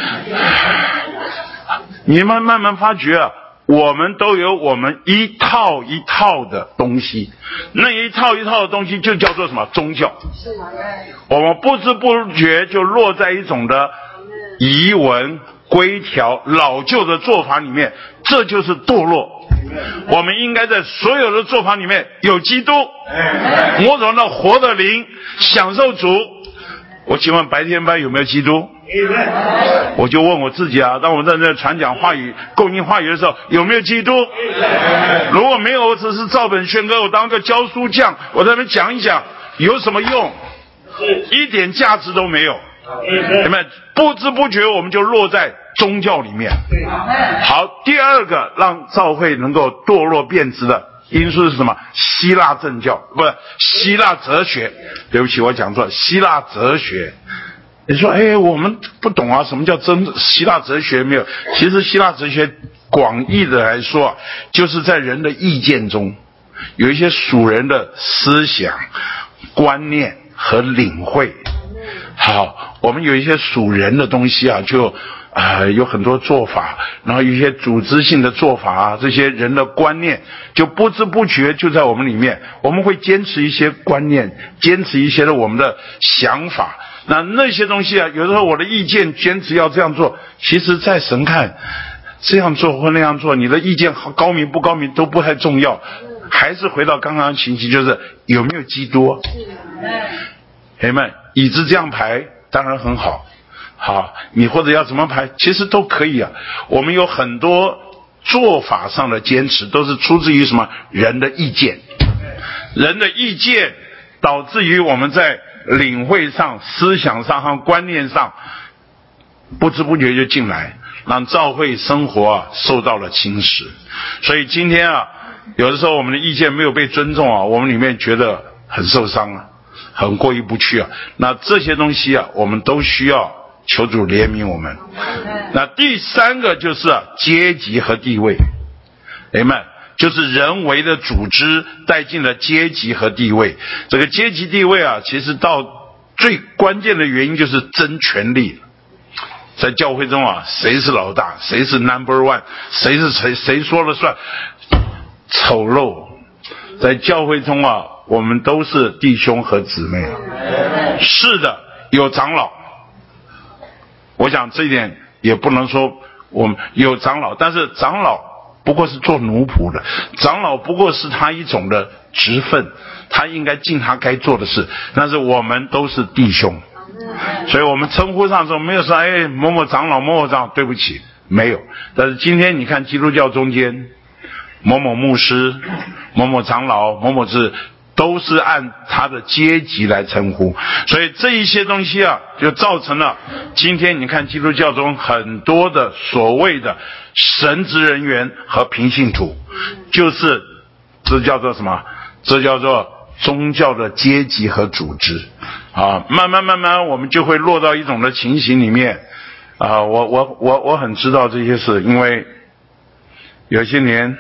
你们慢慢发觉啊，我们都有我们一套一套的东西，那一套一套的东西就叫做什么？宗教。我们不知不觉就落在一种的遗文、规条、老旧的做法里面，这就是堕落。我们应该在所有的做法里面有基督，某种的活的灵，享受主。我请问白天班有没有基督？我就问我自己啊，当我在这传讲话语、供应话语的时候，有没有基督？如果没有，我只是照本宣科，我当个教书匠，我在那边讲一讲，有什么用？一点价值都没有。你们不知不觉我们就落在宗教里面。好，第二个让教会能够堕落变质的因素是什么？希腊正教，不是希腊哲学。对不起，我讲错，希腊哲学。你说，哎，我们不懂啊，什么叫真希腊哲学？没有，其实希腊哲学广义的来说，就是在人的意见中有一些属人的思想、观念和领会。好，我们有一些属人的东西啊，就啊、呃、有很多做法，然后有一些组织性的做法啊，这些人的观念就不知不觉就在我们里面，我们会坚持一些观念，坚持一些的我们的想法。那那些东西啊，有时候我的意见坚持要这样做，其实在神看这样做或那样做，你的意见高明不高明都不太重要，还是回到刚刚的情形，就是有没有基督。朋友们，椅子这样排当然很好，好，你或者要怎么排其实都可以啊。我们有很多做法上的坚持都是出自于什么？人的意见。人的意见导致于我们在领会上、思想上和观念上不知不觉就进来，让教会生活啊受到了侵蚀。所以今天啊，有的时候我们的意见没有被尊重啊，我们里面觉得很受伤啊，很过意不去啊。那这些东西啊，我们都需要求主怜悯我们。那第三个就是啊，阶级和地位。阿们，就是人为的组织带进了阶级和地位。这个阶级地位啊，其实到最关键的原因就是争权力。在教会中啊，谁是老大，谁是 number one， 谁是谁谁说了算，丑陋。在教会中啊，我们都是弟兄和姊妹。是的，有长老。我想这一点也不能说我们有长老，但是长老不过是做奴仆的，长老不过是他一种的职分，他应该尽他该做的事。但是我们都是弟兄，所以我们称呼上说没有说哎某某长老某某长老，对不起，没有。但是今天你看基督教中间某某牧师、某某长老、某某是都是按他的阶级来称呼，所以这一些东西啊，就造成了今天你看基督教中很多的所谓的神职人员和平信徒，就是这叫做什么？这叫做宗教的阶级和组织啊。慢慢慢慢，我们就会落到一种的情形里面啊。我我我我很知道这些事，因为有些年。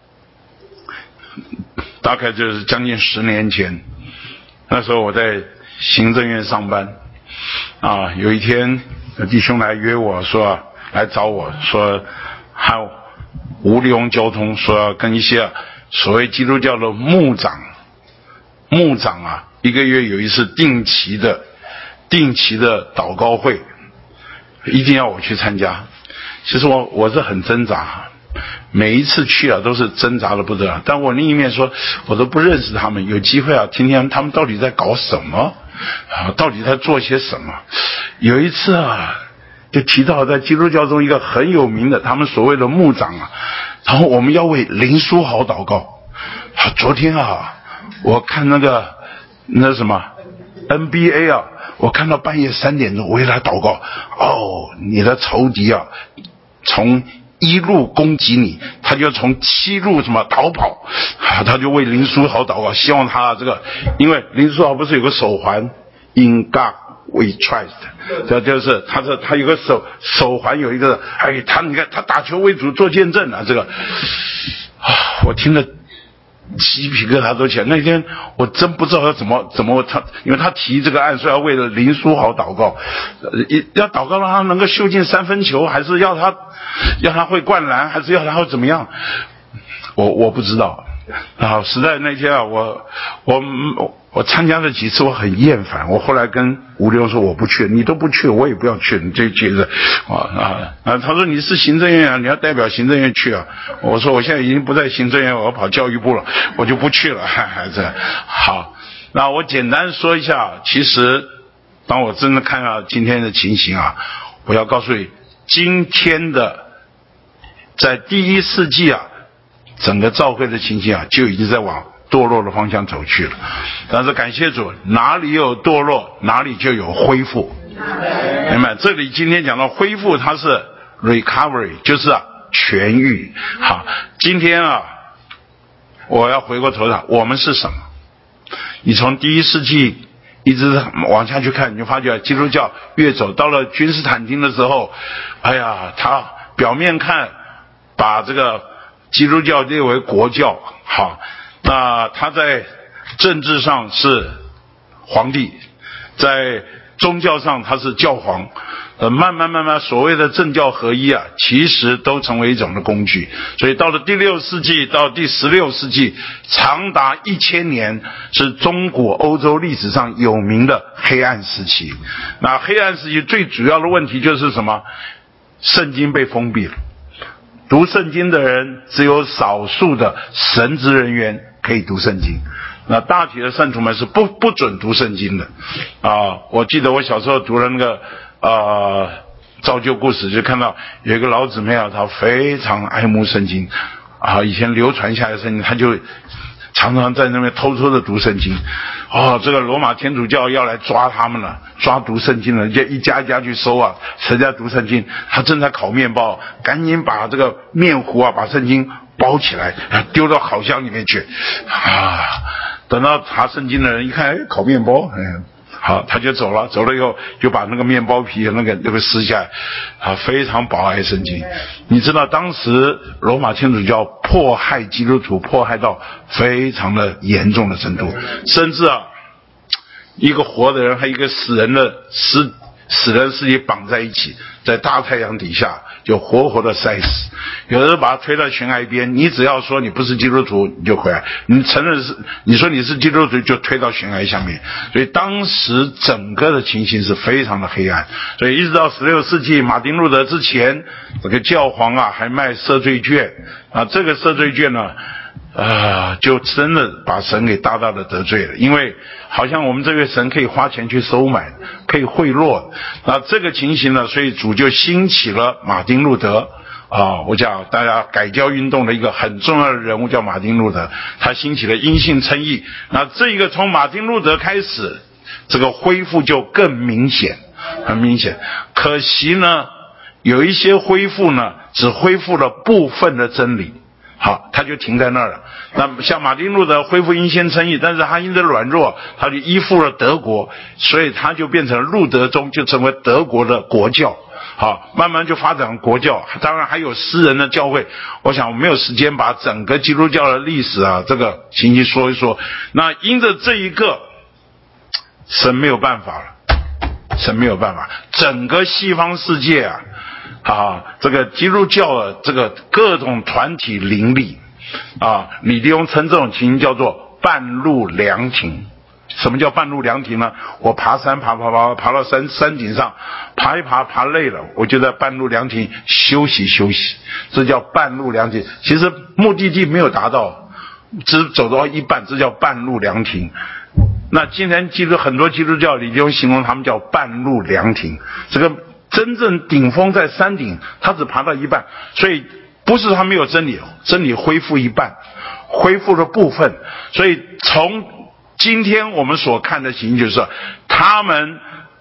大概就是将近十年前，那时候我在行政院上班啊，有一天弟兄来约我说，来找我说还无利用交通，说要跟一些所谓基督教的牧长牧长啊，一个月有一次定期的定期的祷告会，一定要我去参加。其实我我是很挣扎，每一次去啊都是挣扎的不得了，但我另一面说我都不认识他们，有机会啊听听他们到底在搞什么啊，到底在做些什么。有一次啊就提到在基督教中一个很有名的他们所谓的牧长啊，然后我们要为林书豪祷告啊。昨天啊我看那个那什么 N B A 啊我看到半夜三点钟，我为他祷告。哦，你的仇敌啊，从一路攻击你，他就从七路什么逃跑，啊、他就为林书豪祷告，希望他这个，因为林书豪不是有个手环 ，In God We Trust， 这就是他这他有个手手环有一个，哎，他你看他打球为主做见证啊，这个，啊，我听了鸡皮疙瘩都起来。那天我真不知道要怎么怎么他，因为他提这个案说要为了林书豪祷告，呃，要祷告让他能够秀进三分球，还是要他要他会灌篮，还是要他会怎么样？我我不知道啊。实在那天啊，我我我参加了几次，我很厌烦。我后来跟吴流说我不去，你都不去，我也不要去。你这觉得啊啊啊！他说你是行政院啊，你要代表行政院去啊。我说我现在已经不在行政院，我要跑教育部了，我就不去了。还是好，那我简单说一下。其实，当我真的看到今天的情形啊，我要告诉你，今天的在第一世纪啊，整个教会的情形啊，就已经在往堕落的方向走去了。但是感谢主，哪里有堕落，哪里就有恢复。明白？这里今天讲到恢复，它是 recovery， 就是啊痊愈。好，今天啊，我要回过头来，我们是什么？你从第一世纪一直往下去看，你就发觉基督教越走到了君士坦丁的时候，哎呀，他表面看把这个基督教列为国教，好，那他在政治上是皇帝，在宗教上他是教皇，呃，慢慢慢慢所谓的政教合一啊，其实都成为一种的工具。所以到了第六世纪到第十六世纪，长达一千年是中国欧洲历史上有名的黑暗时期。那黑暗时期最主要的问题就是什么？圣经被封闭了。读圣经的人只有少数的神职人员可以读圣经，那大体的圣徒们是不不准读圣经的啊。我记得我小时候读了那个呃造就故事，就看到有一个老姊妹啊，她非常爱慕圣经啊，以前流传下来的圣经，她就常常在那边偷偷的读圣经。哦，这个罗马天主教要来抓他们了，抓读圣经了，就一家一家去搜啊，谁在读圣经？他正在烤面包，赶紧把这个面糊啊，把圣经包起来，丢到烤箱里面去啊。等到查圣经的人一看，哎，烤面包，哎，好，他就走了，走了以后就把那个面包皮那个那个撕下来，啊，非常宝爱圣经。你知道当时罗马天主教迫害基督徒，迫害到非常的严重的程度，甚至啊，一个活的人和一个死人的尸死人尸体绑在一起，在大太阳底下就活活的晒死。有的人把他推到悬崖边，你只要说你不是基督徒，你就回来；你承认是，你说你是基督徒，就推到悬崖下面。所以当时整个的情形是非常的黑暗。所以一直到十六世纪马丁路德之前，这个教皇啊还卖赦罪券啊，这个赦罪券呢，啊，就真的把神给大大的得罪了，因为好像我们这位神可以花钱去收买，可以贿赂。那这个情形呢，所以主就兴起了马丁路德啊，我讲大家改教运动的一个很重要的人物叫马丁路德，他兴起了因信称义。那这一个从马丁路德开始，这个恢复就更明显，很明显。可惜呢，有一些恢复呢，只恢复了部分的真理。好，他就停在那儿了。那像马丁路德恢复因信称义，但是他因着软弱，他就依附了德国，所以他就变成路德宗，就成为德国的国教。好，慢慢就发展国教。当然还有私人的教会，我想我没有时间把整个基督教的历史啊这个情形说一说。那因着这一个，神没有办法了，神没有办法，整个西方世界啊。啊，这个基督教的这个各种团体林立啊，李弟兄称这种情形叫做半路凉亭。什么叫半路凉亭呢？我爬山爬爬爬爬到山山顶上，爬一爬爬累了，我就在半路凉亭休息休息，这叫半路凉亭。其实目的地没有达到，只走到一半，这叫半路凉亭。那今天基督很多基督教李弟兄形容他们叫半路凉亭，这个真正顶峰在山顶，他只爬到一半，所以不是他没有真理，真理恢复一半，恢复了部分。所以从今天我们所看的情形就是，他们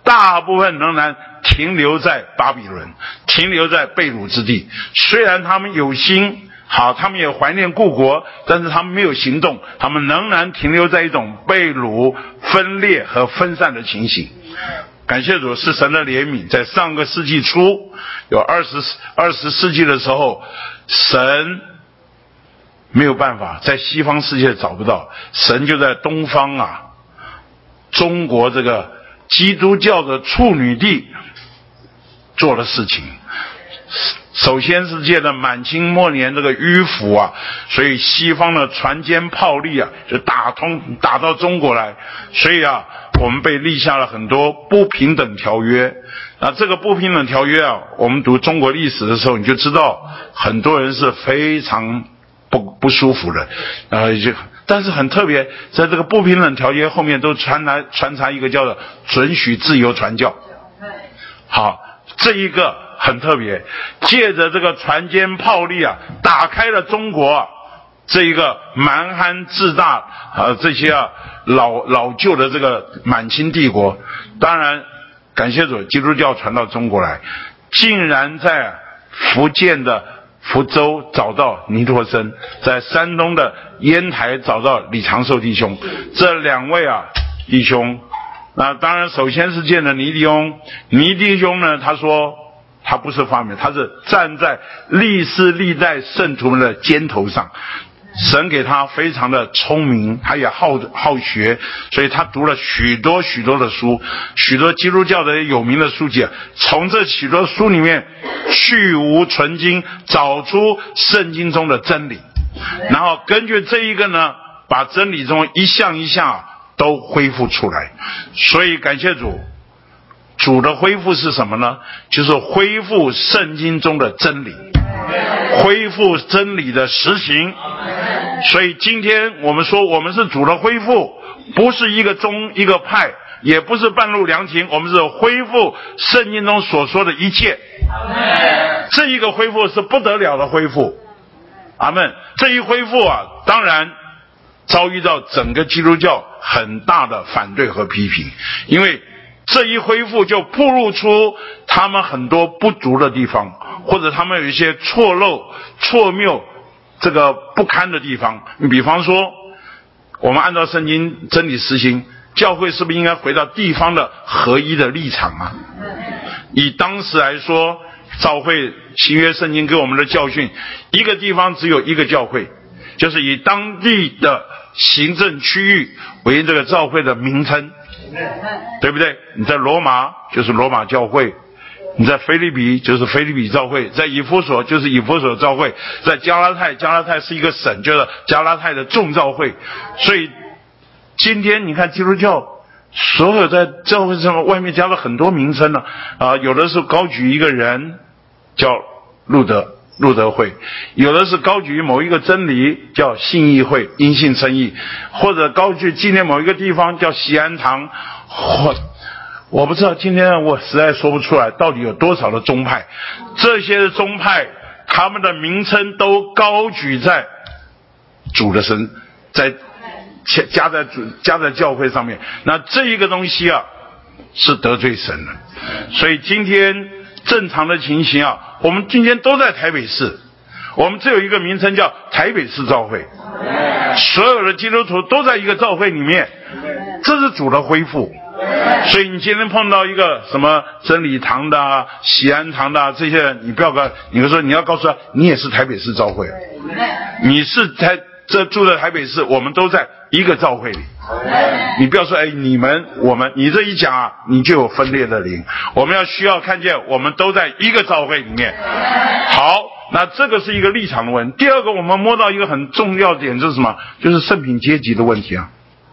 大部分仍然停留在巴比伦，停留在被掳之地。虽然他们有心，好，他们也怀念故国，但是他们没有行动，他们仍然停留在一种被掳、分裂和分散的情形。感谢主，是神的怜悯，在上个世纪初，有二十二十世纪的时候，神没有办法在西方世界找不到，神就在东方啊，中国这个基督教的处女地做了事情。首先是借着满清末年这个迂腐啊，所以西方的船坚炮利啊，就打通打到中国来，所以啊，我们被立下了很多不平等条约。那这个不平等条约啊，我们读中国历史的时候，你就知道很多人是非常不不舒服的，呃，就但是很特别，在这个不平等条约后面都传来传插一个叫做准许自由传教。好，这一个很特别，借着这个船坚炮利啊，打开了中国啊这一个蛮憨自大啊、呃、这些啊老老旧的这个满清帝国。当然感谢主，基督教传到中国来，竟然在福建的福州找到尼托生，在山东的烟台找到李长寿弟兄，这两位啊弟兄。那当然首先是见了尼弟兄，尼弟兄呢他说他不是发明，他是站在历世历代圣徒们的肩头上，神给他非常的聪明，他也好好学，所以他读了许多许多的书，许多基督教的有名的书籍，从这许多书里面去无存精，找出圣经中的真理，然后根据这一个呢，把真理中一项一项都恢复出来。所以感谢主，主的恢复是什么呢？就是恢复圣经中的真理，恢复真理的实行。所以今天我们说我们是主的恢复，不是一个宗一个派，也不是半路良情，我们是恢复圣经中所说的一切。这一个恢复是不得了的恢复。阿们。这一恢复啊，当然遭遇到整个基督教很大的反对和批评，因为这一恢复就暴露出他们很多不足的地方，或者他们有一些错漏错谬这个不堪的地方。你比方说我们按照圣经真理实行，教会是不是应该回到地方的合一的立场啊？以当时来说，教会新约圣经给我们的教训，一个地方只有一个教会，就是以当地的行政区域为这个教会的名称，对不对？你在罗马就是罗马教会，你在腓立比就是腓立比教会，在以弗所就是以弗所教会，在加拉太，加拉太是一个省，就是加拉太的众教会。所以今天你看基督教所有在教会上外面加了很多名称呢，啊、呃，有的是高举一个人叫路德路德会，有的是高举某一个真理叫信义会因信称义，或者高举纪念某一个地方叫锡安堂，或我不知道，今天我实在说不出来到底有多少的宗派。这些宗派他们的名称都高举在主的身，在加在主加在教会上面，那这一个东西啊是得罪神的。所以今天正常的情形啊，我们今天都在台北市，我们只有一个名称叫台北市教会，所有的基督徒都在一个教会里面，这是主的恢复。所以你今天碰到一个什么真理堂的啊、锡安堂的啊，这些人你不要告，你说你要告诉他你也是台北市教会，你是台这住在台北市，我们都在一个教会里。你不要说哎你们我们，你这一讲啊，你就有分裂的灵。我们要需要看见我们都在一个教会里面。好，那这个是一个立场的问题。第二个，我们摸到一个很重要的点，就是什么？就是圣品阶级的问题啊。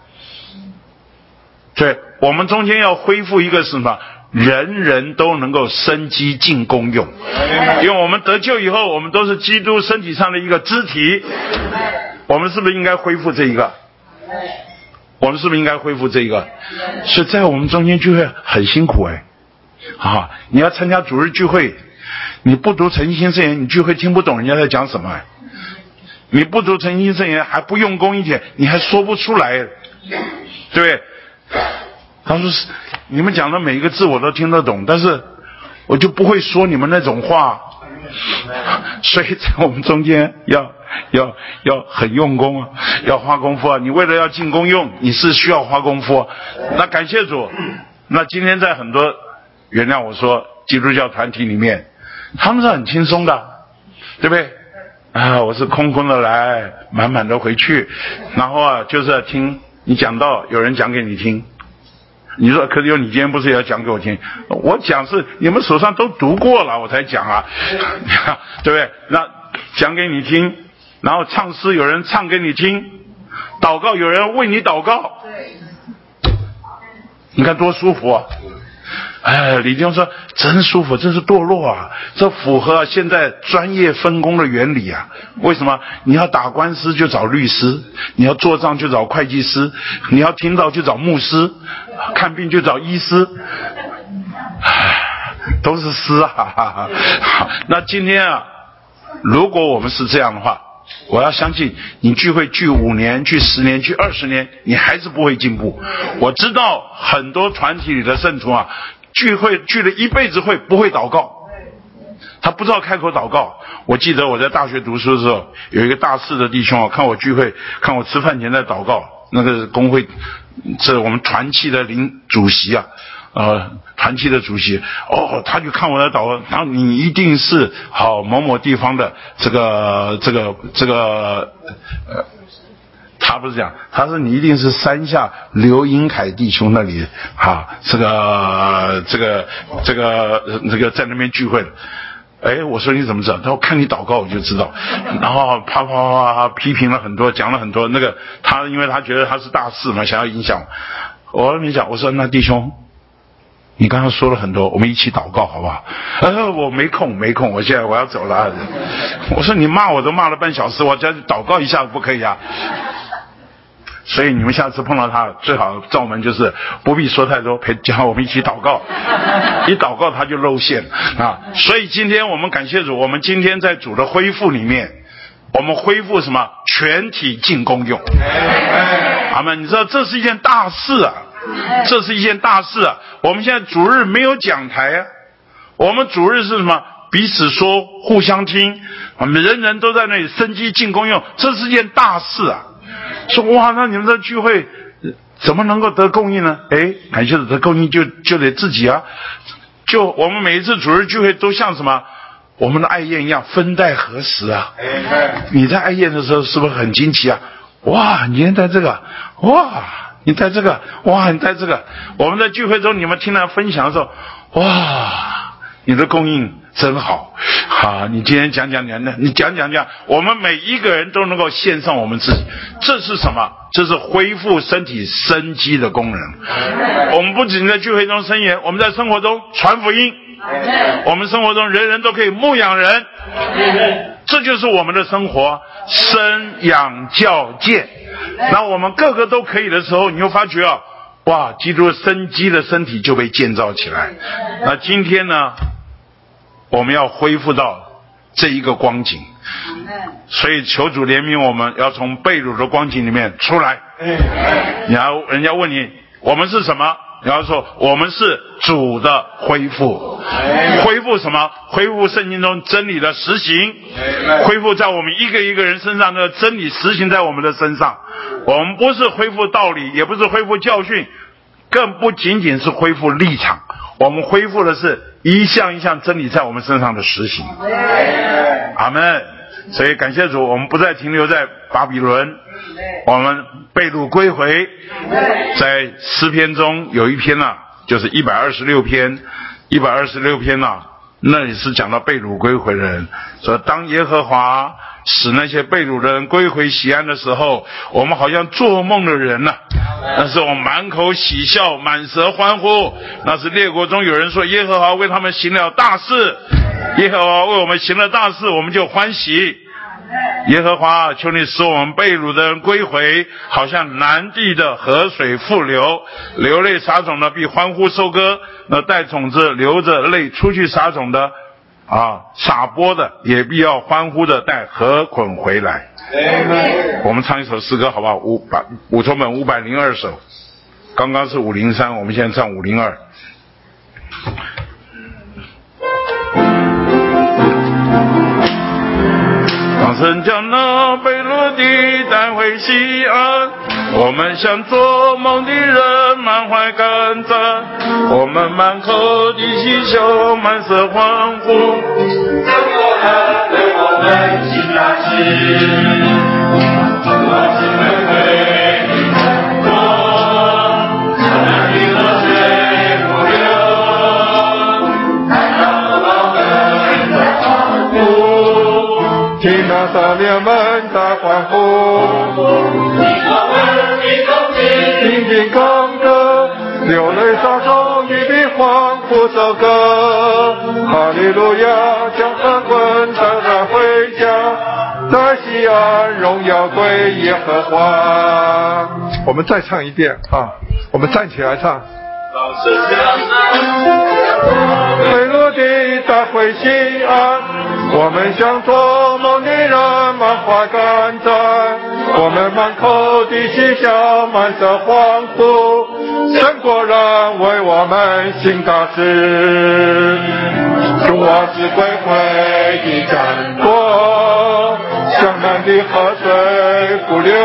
对，我们中间要恢复一个什么？人人都能够生机尽功用。因为我们得救以后，我们都是基督身体上的一个肢体，我们是不是应该恢复这一个？我们是不是应该恢复这一个？所以在我们中间聚会很辛苦哎，啊，你要参加主日聚会，你不读诚心圣言，你聚会听不懂人家在讲什么哎。你不读诚心圣言，还不用功一点，你还说不出来，对不对？ 他说是你们讲的每一个字我都听得懂，但是我就不会说你们那种话，所以在我们中间要要要很用功啊，要花功夫啊。你为了要进功用，你是需要花功夫啊。那感谢主，那今天在很多原谅我说基督教团体里面，他们是很轻松的，对不对？啊，我是空空的来，满满的回去，然后啊，就是要听你讲到有人讲给你听。你说，可是你今天不是也要讲给我听？我讲是你们手上都读过了，我才讲啊，对不对？那讲给你听，然后唱诗有人唱给你听，祷告有人为你祷告，你看多舒服啊！哎，李弟兄说真舒服，这是堕落啊，这符合现在专业分工的原理啊。为什么？你要打官司就找律师，你要做账就找会计师，你要听到就找牧师，看病就找医师，都是师啊。好，那今天啊，如果我们是这样的话，我要相信你聚会聚五年、聚十年、聚二十年，你还是不会进步。我知道很多团体里的圣徒啊，聚会聚了一辈子会不会祷告，他不知道开口祷告。我记得我在大学读书的时候，有一个大四的弟兄啊，看我聚会，看我吃饭前在祷告，那个工会，这我们团契的领主席啊。呃，团契的主席，哦，他就看我的祷告，然后你一定是好某某地方的这个这个这个，呃，他不是讲，他说你一定是山下刘英凯弟兄那里哈，这个这个这个这个在那边聚会的。哎，我说你怎么知道？他说看你祷告我就知道。然后啪啪啪啪批评了很多，讲了很多。那个他因为他觉得他是大事嘛，想要影响我。我没讲，我说那弟兄。你刚刚说了很多，我们一起祷告好不好？呃，我没空，没空，我现在我要走了。我说你骂我都骂了半小时，我再祷告一下不可以啊？所以你们下次碰到他，最好照门就是不必说太多，陪叫我们一起祷告。一祷告他就露馅啊！所以今天我们感谢主，我们今天在主的恢复里面，我们恢复什么？全体进功用。阿们！你知道这是一件大事啊！这是一件大事啊！我们现在主日没有讲台啊，我们主日是什么？彼此说，互相听，我们人人都在那里生机进功用，这是件大事啊！说哇，那你们这聚会怎么能够得供应呢？哎，感谢主，得供应就就得自己啊！就我们每一次主日聚会都像什么？我们的爱宴一样，分带合食啊！你在爱宴的时候是不是很惊奇啊？哇，你今天带这个，哇！你带这个，哇！你带这个，我们在聚会中，你们听他分享的时候，哇！你的供应真好，好！你今天讲讲讲的，你讲讲讲，我们每一个人都能够献上我们自己，这是什么？这是恢复身体生机的功能。我们不仅在聚会中申言，我们在生活中传福音，我们生活中人人都可以牧养人，这就是我们的生活，生养教建。那我们个个都可以的时候，你就发觉啊，哇，基督生机的身体就被建造起来。那今天呢，我们要恢复到这一个光景，所以求主怜悯我们，要从被掳的光景里面出来。然后人家问你，我们是什么？然后说我们是主的恢复。恢复什么？恢复圣经中真理的实行，恢复在我们一个一个人身上的真理实行在我们的身上。我们不是恢复道理，也不是恢复教训，更不仅仅是恢复立场，我们恢复的是一项一项真理在我们身上的实行。阿们。所以感谢主，我们不再停留在巴比伦，我们被掳归回。在诗篇中有一篇啊，就是一百二十六篇，一百二十六篇啊，那里是讲到被掳归回的人，说当耶和华使那些被掳的人归回西安的时候，我们好像做梦的人啊，那是我们满口喜笑，满舌欢呼。那是列国中有人说耶和华为他们行了大事，耶和华为我们行了大事，我们就欢喜。耶和华，求你使我们被掳的人归回，好像南地的河水复流，流泪撒种的必欢呼收割，那带种子流着泪出去撒种的啊，撒播的也必要欢呼的带禾捆回来。我们唱一首诗歌好不好？五百五重本五百零二首。 刚刚是五零三，我们现在唱五零二。当神将那被掳的带回西安，我们像做梦的人满怀感赞，我们满口的喜笑，满色欢呼。中国人为我们行大事，我是玫瑰的晨光，灿烂的河水不流，看到我们在欢呼， 听那少年们在欢呼， 你我们的同志， 频频唱歌，流泪洒中你的欢呼首歌，哈利路亚，将和滚带他回家，在西安荣耀归耶和华。我们再唱一遍啊！我们站起来唱。被掳的带回西安，我们像做梦的人满怀感赞，我们满口的喜笑，满色欢呼，神国人为我们行大事。主啊，是归回的战果，江南的河水不流，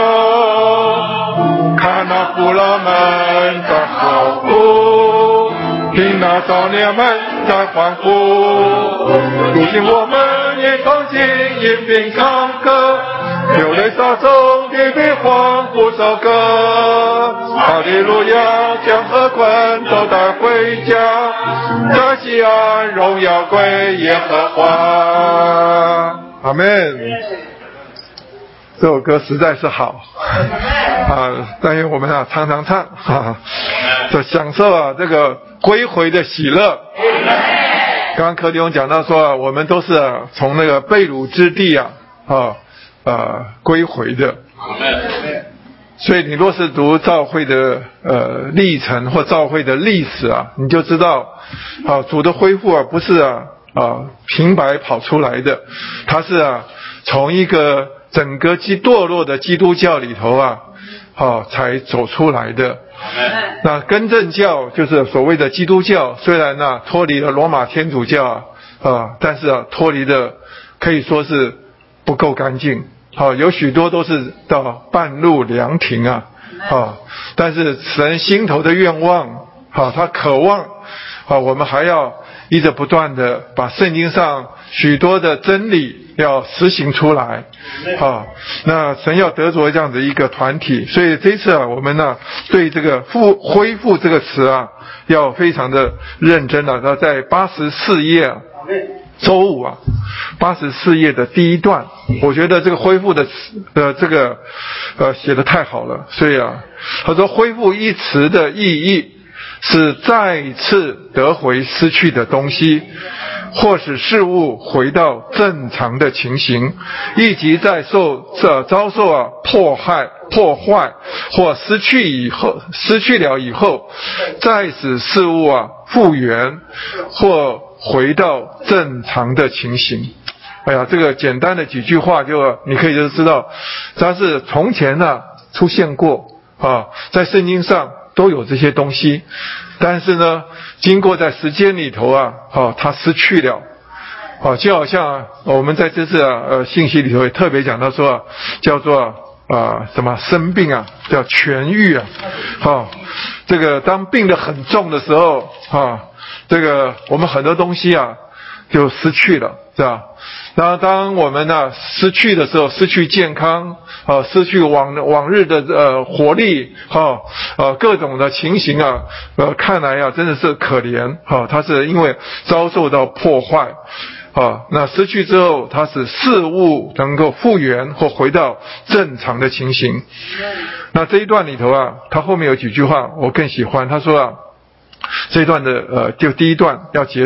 看那父老们在欢呼，听那少年们在欢呼，如今我们也同进一并唱歌，流泪洒中一并欢呼首歌，哈利路亚，将和捆都带回家，在西安荣耀归耶和华。阿们。这首歌实在是好啊！但愿我们啊常常唱啊，就享受啊这个归回的喜乐。刚刚柯弟兄讲到说、啊，我们都是、啊、从那个被掳之地啊啊呃归回的。所以你若是读教会的呃历程或教会的历史啊，你就知道啊主的恢复啊不是啊啊平白跑出来的，它是啊从一个整个基堕落的基督教里头啊，哦，才走出来的。那更正教就是所谓的基督教，虽然呢、啊、脱离了罗马天主教啊，啊但是啊脱离的可以说是不够干净。好、哦，有许多都是到半路凉亭啊，好、哦，但是神心头的愿望，好、哦，他渴望，好、哦，我们还要一直不断的把圣经上许多的真理要实行出来，好、哦，那神要得着这样的一个团体，所以这次啊，我们呢对这个复恢复这个词啊，要非常的认真了、啊。在八十四页、啊。周五啊，八十四页的第一段，我觉得这个恢复的呃这个呃写得太好了，所以啊，他说恢复一词的意义是再次得回失去的东西，或使事物回到正常的情形，以及在受这遭受啊迫害、破坏或失去以后，失去了以后，再使事物啊复原或回到正常的情形。哎呀，这个简单的几句话就你可以就知道，它是从前呢、啊、出现过啊，在圣经上都有这些东西，但是呢，经过在时间里头啊，啊，它失去了。啊，就好像、啊、我们在这次啊呃信息里头也特别讲到说、啊，叫做啊、呃、什么生病啊，叫痊愈啊，啊，这个当病得很重的时候啊。这个我们很多东西啊就失去了，是吧？那当我们呢、啊、失去的时候，失去健康啊，失去往往日的呃活力啊，呃各种的情形啊，呃看来啊真的是可怜啊，它是因为遭受到破坏啊，那失去之后，它是事物能够复原或回到正常的情形。那这一段里头啊，它后面有几句话我更喜欢，他说啊。这一段的呃，就第一段要结